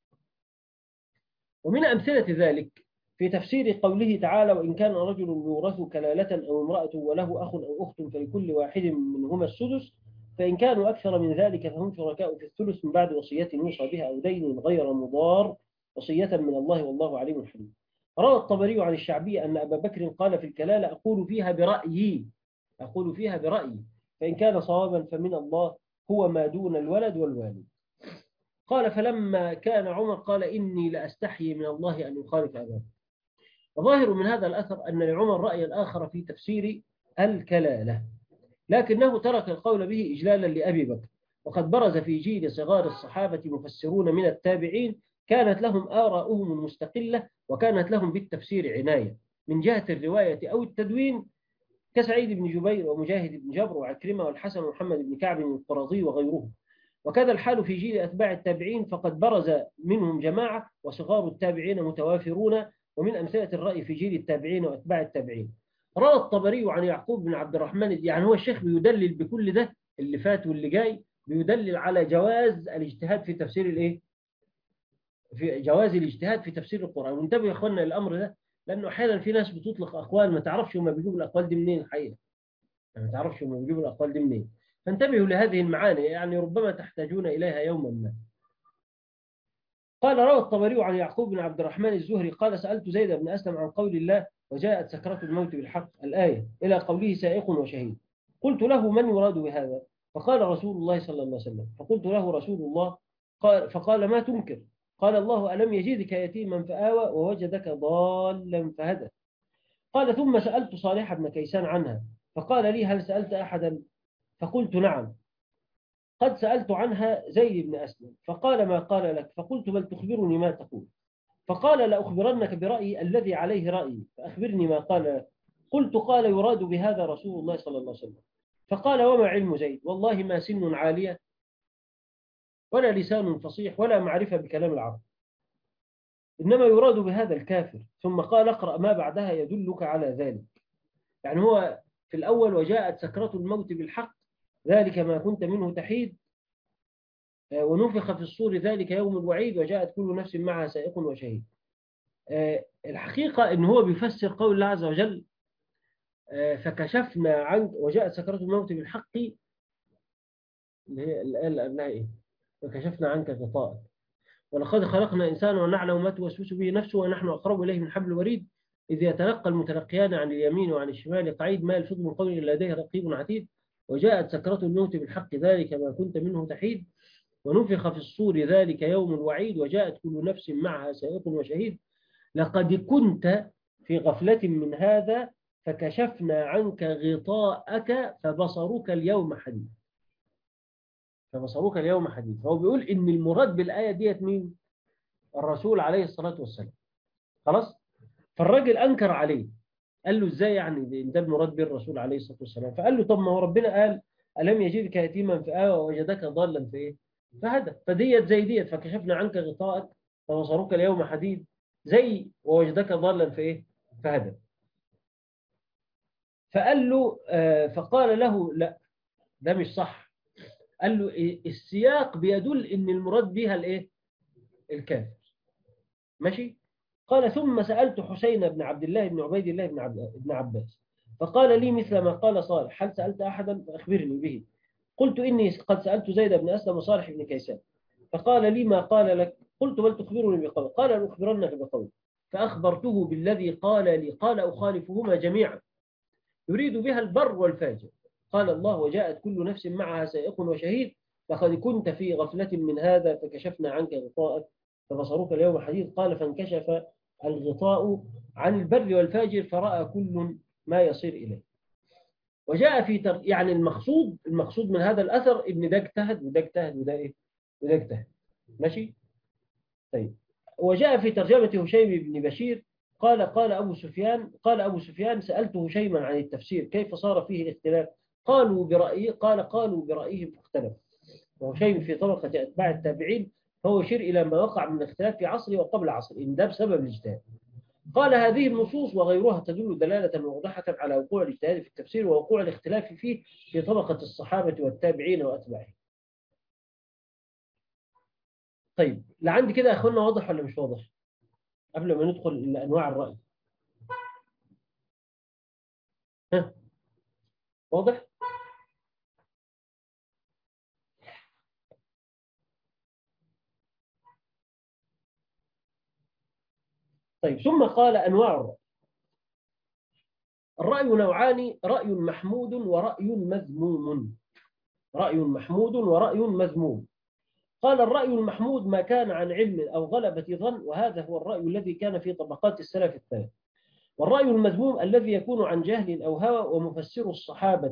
ومن أمثلة ذلك في تفسير قوله تعالى: وإن كان رجل يورث كلالة أو امرأة وله أخ أو أخت فلكل واحد منهما السدس، فإن كانوا أكثر من ذلك فهم شركاء في الثلث من بعد وصية يوصى بها أو دين غير مضار، وصية من الله والله عليم حليم. روى الطبري عن الشعبي أن أبا بكر قال في الكلالة: أقول فيها برأيي، فإن كان صوابا فمن الله، هو ما دون الولد والوالد. قال: فلما كان عمر قال: إني لأستحيي من الله أن يخالف أباه. وظاهر من هذا الأثر أن لعمر رأيا آخر في تفسير الكلالة، لكنه ترك القول به إجلالا لأبي بكر. وقد برز في جيل صغار الصحابة مفسرون من التابعين كانت لهم آراؤهم المستقلة، وكانت لهم بالتفسير عناية، من جهة الرواية أو التدوين كسعيد بن جبير ومجاهد بن جبر وعكرمة والحسن ومحمد بن كعب القرظي وغيرهم. وكذا الحال في جيل أتباع التابعين، فقد برز منهم جماعة وصغار التابعين متوافرون، ومن أمثلة الرأي في جيل التابعين وأتباع التابعين. روى الطبري عن يعقوب بن عبد الرحمن، يعني هو الشيخ بيدلل بكل ده اللي فات واللي جاي، بيدلل على جواز الاجتهاد في تفسير الايه؟ في جواز الاجتهاد في تفسير القرآن. وانتبهوا يا اخوانا الامر ده، لانه احيانا في ناس بتطلق اقوال ما تعرفش هم بيجيبوا الاقوال دي منين الحقيقه، ما تعرفش هم بيجيبوا الاقوال دي منين. فانتبهوا لهذه المعاني، يعني ربما تحتاجون اليها يوما ما. قال روى الطبري عن يعقوب بن عبد الرحمن الزهري قال سألت زيد بن أسلم عن قول الله وجاءت سكرة الموت بالحق الآية إلى قوله سائق وشهيد. قلت له من يراد بهذا؟ فقال رسول الله صلى الله عليه وسلم. فقلت له رسول الله فقال ما تنكر؟ قال الله ألم يجدك يتيما فآوى ووجدك ضالا فهدى. قال ثم سألت صالح بن كيسان عنها فقال لي هل سألت أحدا؟ فقلت نعم قد سألت عنها زيد بن أسلم. فقال ما قال لك؟ فقلت بل تخبرني ما تقول. فقال لأخبرنك برأيي الذي عليه رأيي فأخبرني ما قال لك. قلت قال يراد بهذا رسول الله صلى الله عليه وسلم. فقال وما علم زيد؟ والله ما سن عالية ولا لسان فصيح ولا معرفة بكلام العرب، إنما يراد بهذا الكافر. ثم قال اقرأ ما بعدها يدلك على ذلك. يعني هو في الأول وجاءت سكرة الموت بالحق ذلك ما كنت منه تحيد، ونفخ في الصور ذلك يوم الوعيد وجاءت كل نفس معها سائق وشهيد. الحقيقة إن هو بيفسر قول الله عز وجل فكشفنا عنك وجاءت سكرة الموت بالحق، اللي هي الآية اللي قبلها إيه؟ فكشفنا عنك غطاءك ولقد خلقنا إنسانا ونعلم ما توسوس به نفسه ونحن أقرب إليه من حبل الوريد إذ يتلقى المتلقيان عن اليمين وعن الشمال قعيد ما يلفظ من قول إلا لديه رقيب عتيد وجاءت سكرة الموت بالحق ذلك ما كنت منه تحيد ونفخ في الصور ذلك يوم الوعيد وجاءت كل نفس معها سائق وشهيد لقد كنت في غفلة من هذا فكشفنا عنك غطاءك فبصرك اليوم حديد. فبصرك اليوم حديد. فهو بيقول إن المراد بالآية ديت مين؟ الرسول عليه الصلاة والسلام. خلاص؟ فالراجل أنكر عليه، قال له إزاي يعني ده المراد بالرسول عليه الصلاة والسلام؟ فقال له طب ما هو ربنا قال ألم يجدك يتيما فآوى ووجدك ضالا في إيه؟ فهدى. فديت زي ديت فكشفنا عنك غطاءك فبصرك اليوم حديد زي ووجدك ضالا في إيه؟ فهدى. فقال له فقال له لا ده مش صح. قال له السياق بيدل ان المراد بها الايه؟ الكافر. ماشي. قال ثم سألت حسين بن عبد الله بن عبيد الله بن عباس فقال لي مثل ما قال صالح هل سألت أحدا فأخبرني به. قلت إني قد سألت زيد بن أسلم وصالح بن كيسان فقال لي ما قال لك. قلت بل تخبرني بقول. قال لأخبرنك بقول. فأخبرته بالذي قال لي. قال أخالفهما جميعا يريد بها البر والفاجر. قال الله وجاءت كل نفس معها سائق وشهيد لقد كنت في غفلة من هذا فكشفنا عنك غطاءك فبصرك اليوم حديد. قال فانكشف الغطاء عن البر والفاجر فرأى كل ما يصير إليه. وجاء في يعني المقصود من هذا الأثر إن ده اجتهد وده اجتهد وده إيه؟ وده اجتهد. ماشي. طيب. وجاء في ترجمة هشيم بن بشير قال أبو سفيان سألت هشيما عن التفسير كيف صار فيه الاختلاف؟ قالوا برأيهم فاختلف. وهشيم في طبقة أتباع التابعين فهو يشير إلى ما وقع من اختلاف في عصره وقبل عصره إن ده بسبب الاجتهاد. قال هذه النصوص وغيرها تدل دلالة واضحة على وقوع الاجتهاد في التفسير ووقوع الاختلاف فيه في طبقة الصحابة والتابعين وأتباعهم. طيب لعند كده يا أخوانا واضح ولا مش واضح؟ قبل ما ندخل إلى أنواع الرأي. ها؟ واضح؟ طيب ثم قال أنواع الرأي. الرأي نوعان رأي محمود ورأي مذموم. رأي محمود ورأي مذموم. قال الرأي المحمود ما كان عن علم أو غلبة ظن وهذا هو الرأي الذي كان في طبقات السلف الثالث. والرأي المذموم الذي يكون عن جهل أو هوى ومفسر الصحابة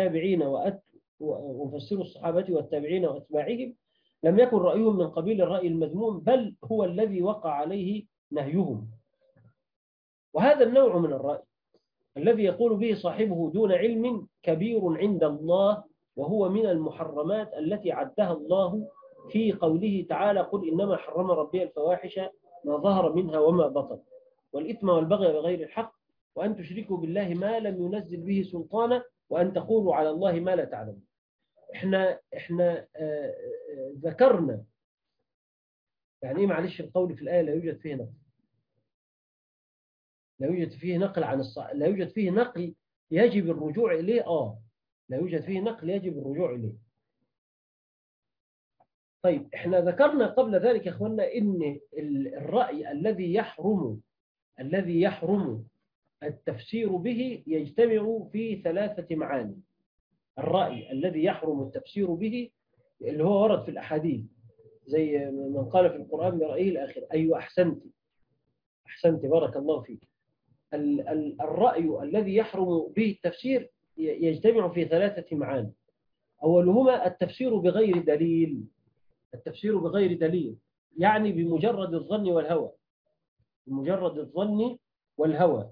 والتابعين وأتباعهم لم يكن رأيهم من قبيل الرأي المذموم بل هو الذي وقع عليه نهيهم. وهذا النوع من الرأي الذي يقول به صاحبه دون علم كبير عند الله، وهو من المحرمات التي عدها الله في قوله تعالى: قل إنما حرم ربي الفواحش ما ظهر منها وما بطن والإثم والبغي بغير الحق وأن تشركوا بالله ما لم ينزل به سلطانا وأن تقولوا على الله ما لا تعلمون. احنا ذكرنا يعني ايه معلش القول في الآية لا يوجد فيه نقل، لا يوجد فيه نقل عن لا يوجد فيه نقل يجب الرجوع إليه. لا يوجد فيه نقل يجب الرجوع إليه. طيب احنا ذكرنا قبل ذلك يا اخوانا ان الرأي الذي يحرم التفسير به يجتمع في 3 معاني. الرأي الذي يحرم التفسير به اللي هو ورد في الأحاديث زي من قال في القرآن برأيه الآخر: أيوة أحسنت بارك الله فيك. الرأي الذي يحرم به التفسير يجتمع في 3 معاني. أولهما التفسير بغير دليل. التفسير بغير دليل يعني بمجرد الظن والهوى. بمجرد الظن والهوى.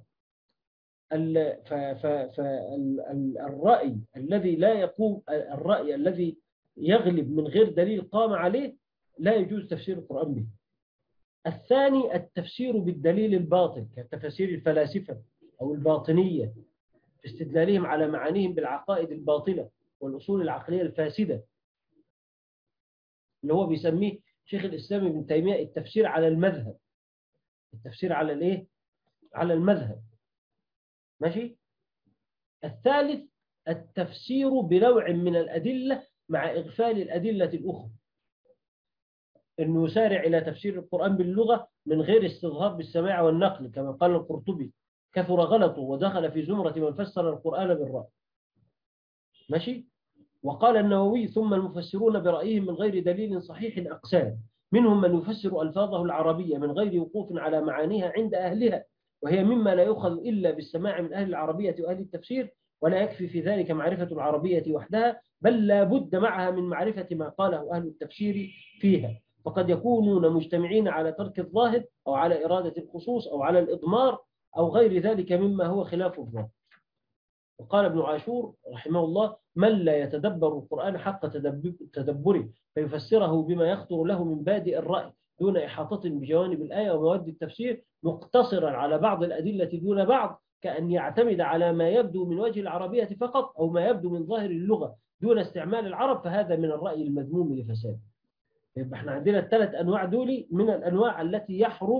فالرأي الذي لا يقوم، الرأي الذي يغلب من غير دليل قام عليه لا يجوز تفسير القرآن به. الثاني التفسير بالدليل الباطل كتفسير الفلاسفة أو الباطنية في استدلالهم على معانيهم بالعقائد الباطلة والأصول العقلية الفاسدة، اللي هو بيسميه شيخ الإسلام ابن تيمية التفسير على المذهب. التفسير على الإيه؟ على المذهب. ماشي. الثالث التفسير بنوع من الأدلة مع إغفال الأدلة الأخرى، أنه يسارع إلى تفسير القرآن باللغة من غير استظهار بالسماع والنقل كما قال القرطبي: كثر غلطه ودخل في زمرة من فسر القرآن بالرأي. ماشي. وقال النووي: ثم المفسرون برأيهم من غير دليل صحيح أقسام، منهم من يفسر ألفاظه العربية من غير وقوف على معانيها عند أهلها، وهي مما لا يؤخذ إلا بالسماع من أهل العربية وأهل التفسير، ولا يكفي في ذلك معرفة العربية وحدها، بل لا بد معها من معرفة ما قاله أهل التفسير فيها، فقد يكونون مجتمعين على ترك الظاهر أو على إرادة الخصوص أو على الإضمار أو غير ذلك مما هو خلاف الظاهر. وقال ابن عاشور رحمه الله: من لا يتدبر القرآن حق تدبره فيفسره بما يخطر له من بادئ الرأي دون إحاطة بجوانب الآية ومواد التفسير، مقتصرا على بعض الأدلة دون بعض، كأن يعتمد على ما يبدو من وجه العربية فقط أو ما يبدو من ظاهر اللغة دون استعمال العرب، فهذا من الرأي المذموم لفساد. يبقى احنا عندنا ال3 أنواع دول من الأنواع التي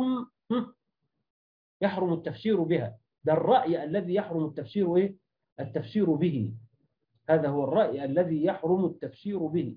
يحرم التفسير بها. ده الرأي الذي يحرم التفسير إيه؟ التفسير به. هذا هو الرأي الذي يحرم التفسير به.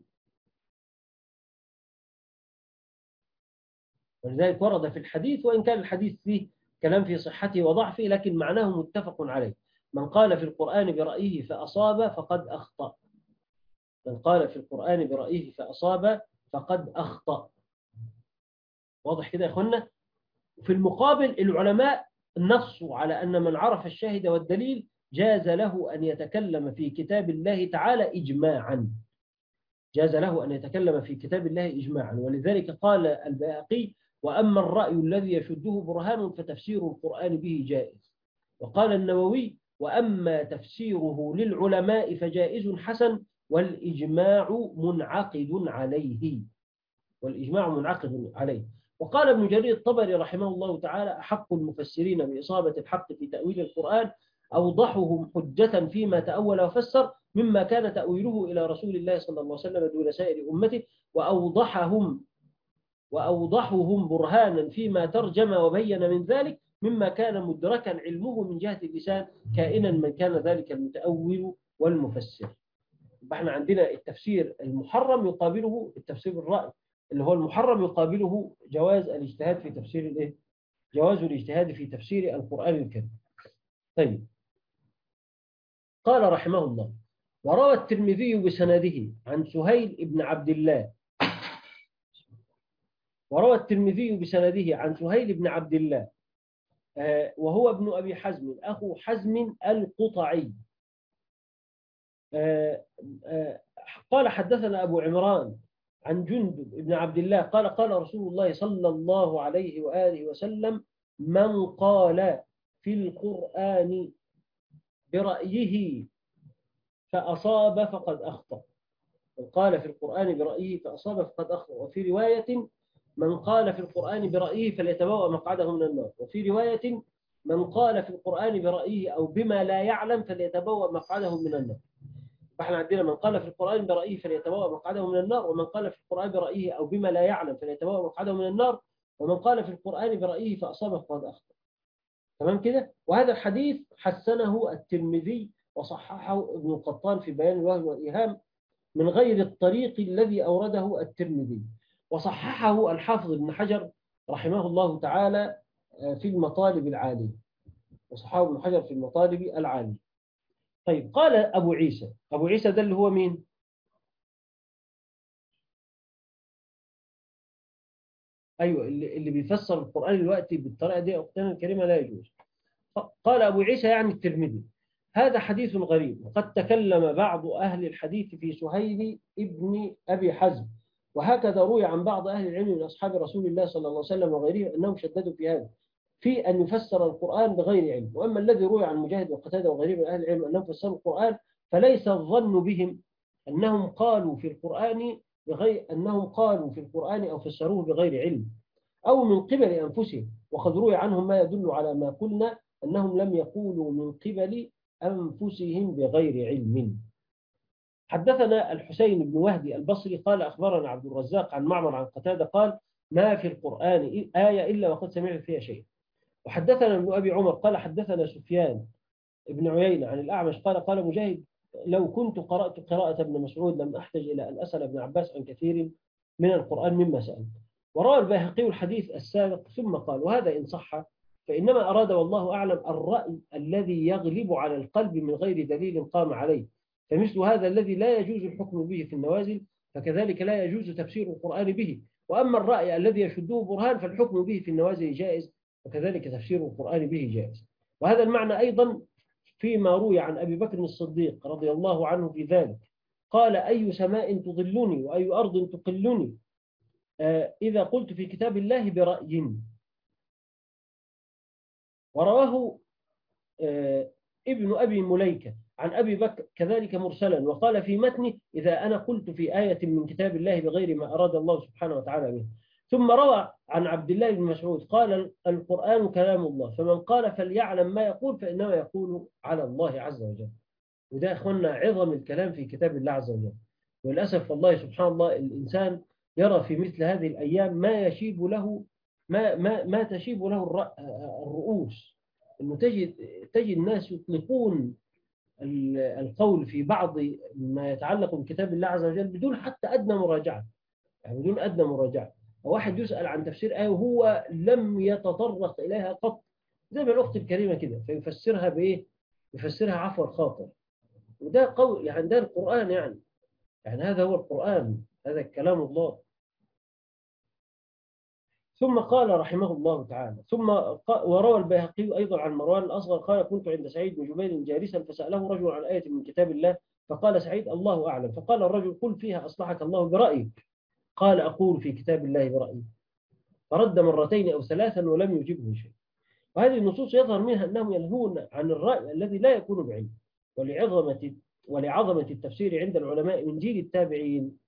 ولذلك ورد في الحديث، وإن كان الحديث فيه كلام في صحته وضعفه، لكن معناه متفق عليه: من قال في القرآن برأيه فأصاب فقد أخطأ. من قال في القرآن برأيه فأصاب فقد أخطأ. واضح كده يا أخوانا؟ في المقابل العلماء نصوا على أن من عرف الشاهد والدليل جاز له أن يتكلم في كتاب الله تعالى إجماعا. جاز له أن يتكلم في كتاب الله إجماعا. ولذلك قال البيهقي: وأما الرأي الذي يشده برهان فتفسير القرآن به جائز. وقال النووي: وأما تفسيره للعلماء فجائز حسن والإجماع منعقد عليه. والإجماع منعقد عليه. وقال ابن جرير الطبري رحمه الله تعالى: أحق المفسرين بإصابة الحق في تأويل القرآن أوضحهم حجة فيما تأول وفسر مما كان تأويله إلى رسول الله صلى الله عليه وسلم دون سائر أمته، وأوضحهم برهانا فيما ترجم وبين من ذلك مما كان مدركا علمه من جهة اللسان كائنا من كان ذلك المتأول والمفسر. احنا عندنا التفسير المحرم يقابله التفسير الرأي، اللي هو المحرم يقابله جواز الاجتهاد في تفسير الايه؟ جواز الاجتهاد في تفسير القرآن الكريم. طيب. قال رحمه الله: وروى الترمذي بسنده عن سهيل بن عبد الله. وروى الترمذي بسنده عن سهيل بن عبد الله وهو ابن أبي حزم أخو حزم القطعي. قال: حدثنا أبو عمران عن جندب بن عبد الله قال: قال رسول الله صلى الله عليه وآله وسلم: من قال في القرآن برأيه فأصاب فقد أخطأ. من قال في القرآن برأيه فأصاب فقد أخطأ. وفي رواية من قال في القرآن برأيه فليتبوأ مقعده من النار. وفي رواية من قال في القرآن برأيه أو بما لا يعلم فليتبوأ مقعده من النار. فاحنا عندنا من قال في القرآن برأيه فليتبوأ مقعده من النار، ومن قال في القرآن برأيه أو بما لا يعلم فليتبوأ مقعده من النار، ومن قال في القرآن برأيه فأصاب فقد أخطأ. تمام كده؟ وهذا الحديث حسنه الترمذي وصححه ابن القطان في بيان الوهم والإيهام من غير الطريق الذي أورده الترمذي، وصححه الحافظ ابن حجر رحمه الله تعالى في المطالب العالية، وصححه ابن حجر في المطالب العالية. طيب، قال أبو عيسى. أبو عيسى ده اللي هو مين؟ أيوة، اللي بيفسر القرآن دلوقتي بالطريقة دي أختنا الكريمة لا يجوز. قال أبو عيسى يعني الترمذي: هذا حديث غريب، وقد تكلم بعض أهل الحديث في سهيل ابن أبي حزم، وهكذا روي عن بعض أهل العلم من أصحاب رسول الله صلى الله عليه وسلم وغيرهم أنهم شددوا في هذا، في أن يفسر القرآن بغير علم. وأما الذي روي عن مجاهد وقتادة وغيرهم من أهل العلم أنهم فسروا القرآن فليس الظن بهم أنهم قالوا في القرآن أو فسروه بغير علم أو من قبل أنفسهم، وقد روي عنهم ما يدل على ما قلنا أنهم لم يقولوا من قبل أنفسهم بغير علم. حدثنا الحسين بن وهدي البصري قال أخبرنا عبد الرزاق عن معمر عن قتادة قال: ما في القرآن آية إلا وقد سمعت فيها شيء. وحدثنا ابن أبي عمر قال حدثنا سفيان ابن عيينة عن الأعمش قال مجاهد: لو كنت قرأت قراءة ابن مسعود لم أحتج إلى أن أسأل ابن عباس عن كثير من القرآن مما سألت. وروى البيهقي الحديث السابق ثم قال: وهذا إن صح فإنما أراد والله أعلم الرأي الذي يغلب على القلب من غير دليل قام عليه، فمثل هذا الذي لا يجوز الحكم به في النوازل فكذلك لا يجوز تفسير القرآن به. وأما الرأي الذي يشده برهان فالحكم به في النوازل جائز، وكذلك تفسير القرآن به جائز. وهذا المعنى أيضا فيما روي عن أبي بكر الصديق رضي الله عنه في ذلك قال: أي سماء تظلني وأي أرض تقلني إذا قلت في كتاب الله برأي. ورواه ابن أبي مليكة عن أبي بكر كذلك مرسلا، وقال في متنه: إذا أنا قلت في آية من كتاب الله بغير ما أراد الله سبحانه وتعالى به. ثم روى عن عبد الله بن مسعود قال: القرآن كلام الله، فمن قال فليعلم ما يقول فإنما يقول على الله عز وجل. وده أخوانا عظم الكلام في كتاب الله عز وجل. وللأسف والله سبحان الله الإنسان يرى في مثل هذه الأيام ما يشيب له ما تشيب له الرؤوس، إنه تجد الناس يطلقون القول في بعض ما يتعلق بكتاب الله عز وجل بدون حتى أدنى مراجعة، يعني بدون أدنى مراجعة. واحد يسأل عن تفسير آية وهو لم يتطرق إليها قط، زي ما الأخت الكريمة كده، فيفسرها بإيه؟ يفسرها عفو الخاطر. وده قول، يعني ده القرآن، يعني هذا هو القرآن، هذا كلام الله. ثم قال رحمه الله تعالى: وروى البيهقي أيضا عن مروان الأصغر قال: كنت عند سعيد بن جبير جالسا فسأله رجل عن آية من كتاب الله، فقال سعيد: الله أعلم. فقال الرجل: قل فيها أصلحك الله برأيك. قال: أقول في كتاب الله برأيي. فرد مرتين أو ثلاثا ولم يجبه شيء. وهذه النصوص يظهر منها أنهم ينهون عن الرأي الذي لا يكون بعلم. ولعظمة التفسير عند العلماء من جيل التابعين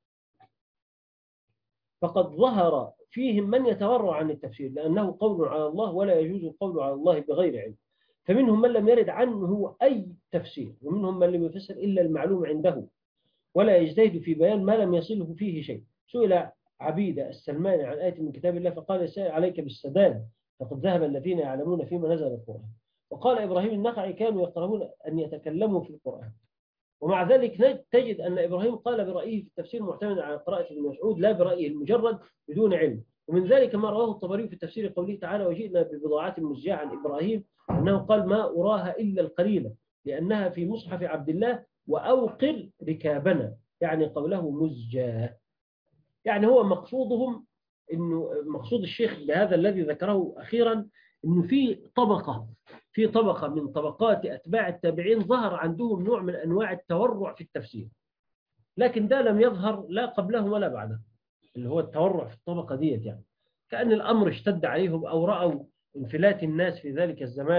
فقد ظهر فيهم من يتورع عن التفسير، لأنه قول على الله ولا يجوز القول على الله بغير علم. فمنهم من لم يرد عنه أي تفسير، ومنهم من لم يفسر إلا المعلوم عنده ولا يجتهد في بيان ما لم يصله فيه شيء. سئل عبيدة السلماني عن آية من كتاب الله فقال: السائل عليك بالسداد، فقد ذهب الذين يعلمون فيما نزل القرآن. وقال إبراهيم النخعي: كانوا يكرهون أن يتكلموا في القرآن. ومع ذلك تجد أن إبراهيم قال برأيه في التفسير معتمدا على قراءة ابن مسعود لا برأيه المجرد بدون علم. ومن ذلك ما رواه الطبري في التفسير قوله تعالى: وجئنا ببضاعة مزجاة عن إبراهيم أنه قال: ما أراها إلا القليلة لأنها في مصحف عبد الله، وأوقر ركابنا، يعني قوله مزجاة. يعني هو مقصودهم، إنه مقصود الشيخ بهذا الذي ذكره أخيرا إنه في طبقة من طبقات أتباع التابعين ظهر عندهم نوع من أنواع التورع في التفسير، لكن ده لم يظهر لا قبلهم ولا بعدهم، اللي هو التورع في الطبقة ديت، يعني كأن الأمر اشتد عليهم أو رأوا انفلات الناس في ذلك الزمان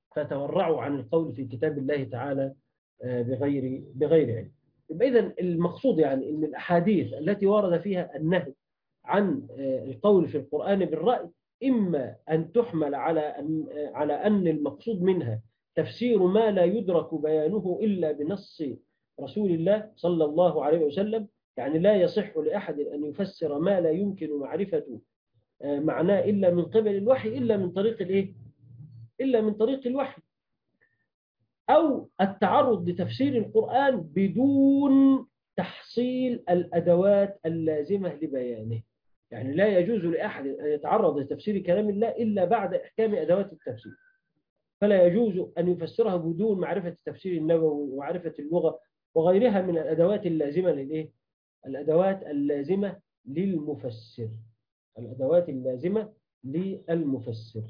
فتورعوا عن القول في كتاب الله تعالى بغير علم. يبقى إذن المقصود يعني أن الأحاديث التي ورد فيها النهي عن القول في القرآن بالرأي إما أن تحمل على أن المقصود منها تفسير ما لا يدرك بيانه إلا بنص رسول الله صلى الله عليه وسلم، يعني لا يصح لأحد أن يفسر ما لا يمكن معرفة معناه إلا من قبل الوحي، إلا من طريق الإيه؟ إلا من طريق الوحي. أو التعرض لتفسير القرآن بدون تحصيل الأدوات اللازمة لبيانه، يعني لا يجوز لأحد أن يتعرض لتفسير كلام الله إلا بعد إحكام أدوات التفسير، فلا يجوز أن يفسرها بدون معرفة التفسير النبوي ومعرفة اللغة وغيرها من الأدوات اللازمة للإيه؟ الأدوات اللازمة للمفسر، الأدوات اللازمة للمفسر.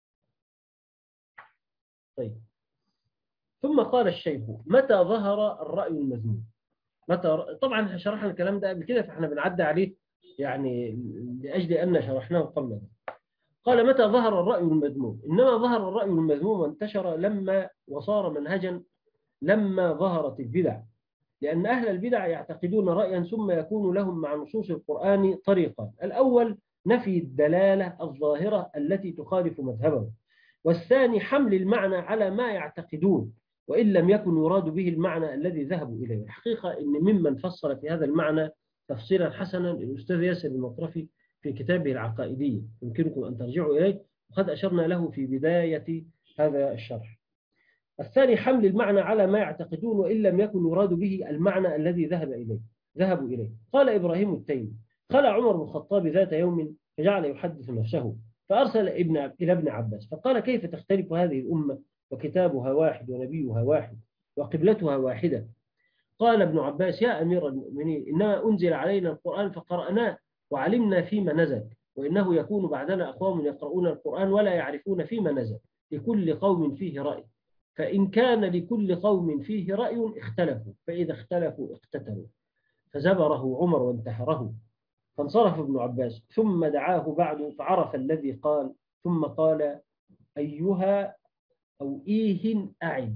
طيب، ثم قال الشيخ: متى ظهر الرأي المذموم؟ طبعا شرحنا الكلام ده قبل كده، فاحنا بنعدي عليه يعني لأجل أن شرحناه قبل. قال: متى ظهر الرأي المذموم؟ إنما ظهر الرأي المذموم وانتشر لما وصار منهجا لما ظهرت البدع، لأن أهل البدع يعتقدون رأيا ثم يكون لهم مع نصوص القرآن طريقان: الأول نفي الدلالة الظاهرة التي تخالف مذهبهم، والثاني حمل المعنى على ما يعتقدون وإن لم يكن يراد به المعنى الذي ذهبوا إليه. الحقيقة إن ممن فسر في هذا المعنى تفسيرا حسنا الأستاذ ياسر المطرفي في كتابه العقائدية، يمكنكم أن ترجعوا إليه، وقد أشرنا له في بداية هذا الشرح. الثاني حمل المعنى على ما يعتقدون وإن لم يكن يراد به المعنى الذي ذهبوا إليه. قال إبراهيم التيمي: خلع عمر بن الخطاب ذات يوم فجعل يحدث نفسه، فأرسل إلى ابن عباس فقال: كيف تختلف هذه الأمة وكتابها واحد ونبيها واحد وقبلتها واحدة؟ قال ابن عباس: يا أمير المؤمنين، إنما أنزل علينا القرآن فقرأناه وعلمنا فيما نزل، وإنه يكون بعدنا أقوام يقرؤون القرآن ولا يعرفون فيما نزل، لكل قوم فيه رأي، فإن كان لكل قوم فيه رأي اختلفوا، فإذا اختلفوا اقتتلوا. فزبره عمر وانتحره، فانصرف ابن عباس ثم دعاه بعد فعرف الذي قال، ثم قال: أيها أو إيه أعد،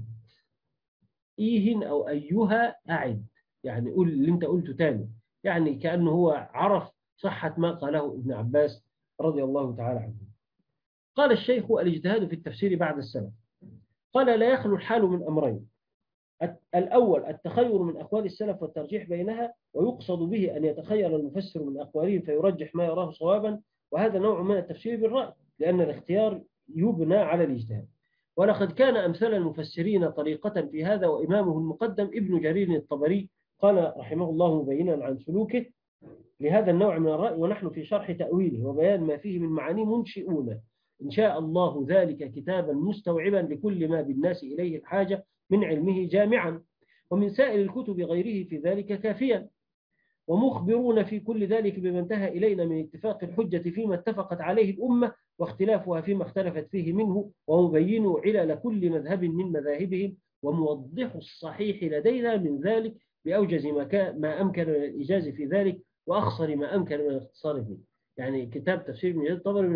إيه أو أيها أعد، يعني قول اللي أنت قلته تاني، يعني كأنه هو عرف صحة ما قاله ابن عباس رضي الله تعالى عنه. قال الشيخ: الاجتهاد في التفسير بعد السلف. قال: لا يخلو الحال من أمرين: الأول التخير من أقوال السلف والترجيح بينها، ويقصد به أن يتخير المفسر من أقوالهم فيرجح ما يراه صوابا، وهذا نوع من التفسير بالرأي، لأن الاختيار يبنى على الاجتهاد. ولقد كان أمثال المفسرين طريقة في هذا، وإمامه المقدم ابن جرير الطبري قال رحمه الله مبينا عن سلوكه لهذا النوع من الرأي: ونحن في شرح تأويله وبيان ما فيه من معاني منشئون إن شاء الله ذلك كتابا مستوعبا لكل ما بالناس إليه الحاجة من علمه جامعا، ومن سائر الكتب غيره في ذلك كافيا، ومخبرون في كل ذلك بما انتهى إلينا من اتفاق الحجة فيما اتفقت عليه الأمة واختلافها فيما اختلفت فيه منه، ومبين علل كل مذهب من مذاهبهم، وموضح الصحيح لدينا من ذلك بأوجز ما أمكن من الإيجاز في ذلك، وأخصر ما أمكن من الاختصار فيه. يعني كتاب تفسير ابن جرير الطبري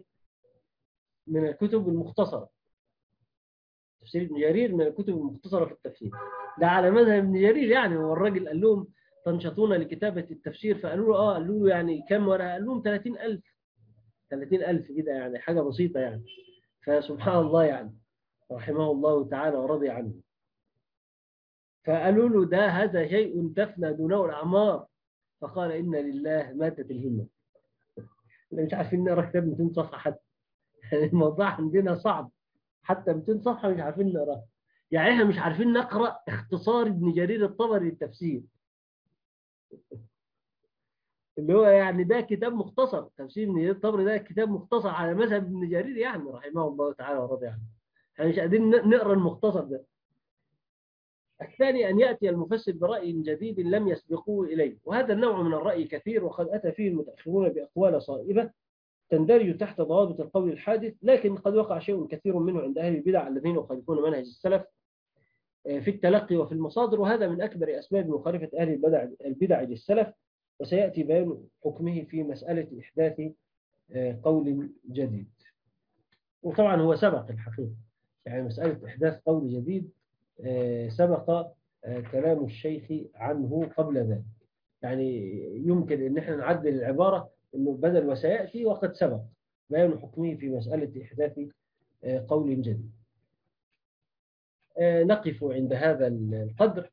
من الكتب المختصرة. تفسير ابن جرير من الكتب المختصرة في التفسير، ده على مذهب ابن جرير. يعني هو الراجل قال لهم: تنشطون لكتابة التفسير؟ فقالوا له قالوا له يعني كم ورقة؟ قال لهم 30,000. 30,000 كده، يعني حاجة بسيطة يعني. فسبحان الله يعني، رحمه الله تعالى ورضي عنه. فقالوا له: هذا شيء تفنى دونه الأعمار. فقال: إن لله ماتت الهمة. مش عارفين نقرأ كتاب 200 صفحة حتى. الموضوع عندنا صعب، حتى 200 صفحة مش عارفين نقرأ. يعني احنا مش عارفين نقرأ اختصار ابن جرير الطبري للتفسير، اللي هو يعني ده كتاب مختصر. تفسير ابن جرير الطبري ده كتاب مختصر على مذهب ابن جرير يعني رحمه الله تعالى ورضي عنه. احنا مش قادرين نقرأ المختصر ده. الثاني أن يأتي المفسر برأي جديد لم يسبقوه إليه، وهذا النوع من الرأي كثير، وقد أتى فيه المتأخرون بأقوال صائبة تندرج تحت ضوابط القول الحادث، لكن قد وقع شيء كثير منه عند أهل البدع الذين يخالفون منهج السلف في التلقي وفي المصادر، وهذا من أكبر أسباب مخالفة أهل البدع للسلف، وسيأتي بيان حكمه في مسألة إحداث قول جديد. وطبعا هو سبق الحقيقة، يعني مسألة إحداث قول جديد سبق كلام الشيخ عنه قبل ذلك. يعني يمكن أن احنا نعدل العبارة أنه بدل وسيأتي وقد سبق بيان حكمه في مسألة إحداث قول جديد. نقف عند هذا القدر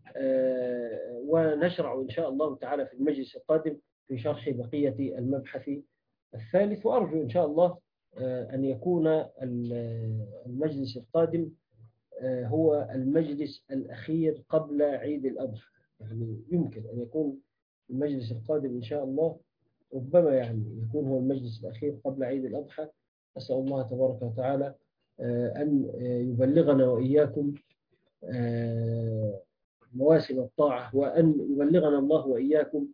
ونشرع إن شاء الله تعالى في المجلس القادم في شرح بقية المبحث الثالث. وأرجو إن شاء الله أن يكون المجلس القادم هو المجلس الأخير قبل عيد الأضحى. يعني يمكن أن يكون المجلس القادم إن شاء الله ربما يعني يكون هو المجلس الأخير قبل عيد الأضحى. أسأل الله تبارك وتعالى أن يبلغنا وإياكم مواسم الطاعة، وأن يبلغنا الله وإياكم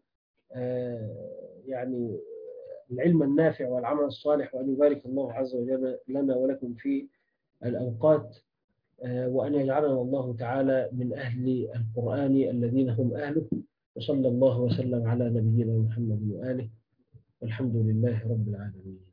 يعني العلم النافع والعمل الصالح، وأن يبارك الله عز وجل لنا ولكم في الأوقات، وأن يجعلنا الله تعالى من أهل القرآن الذين هم أهله. وصلى الله وسلم على نبينا محمد وآله، والحمد لله رب العالمين.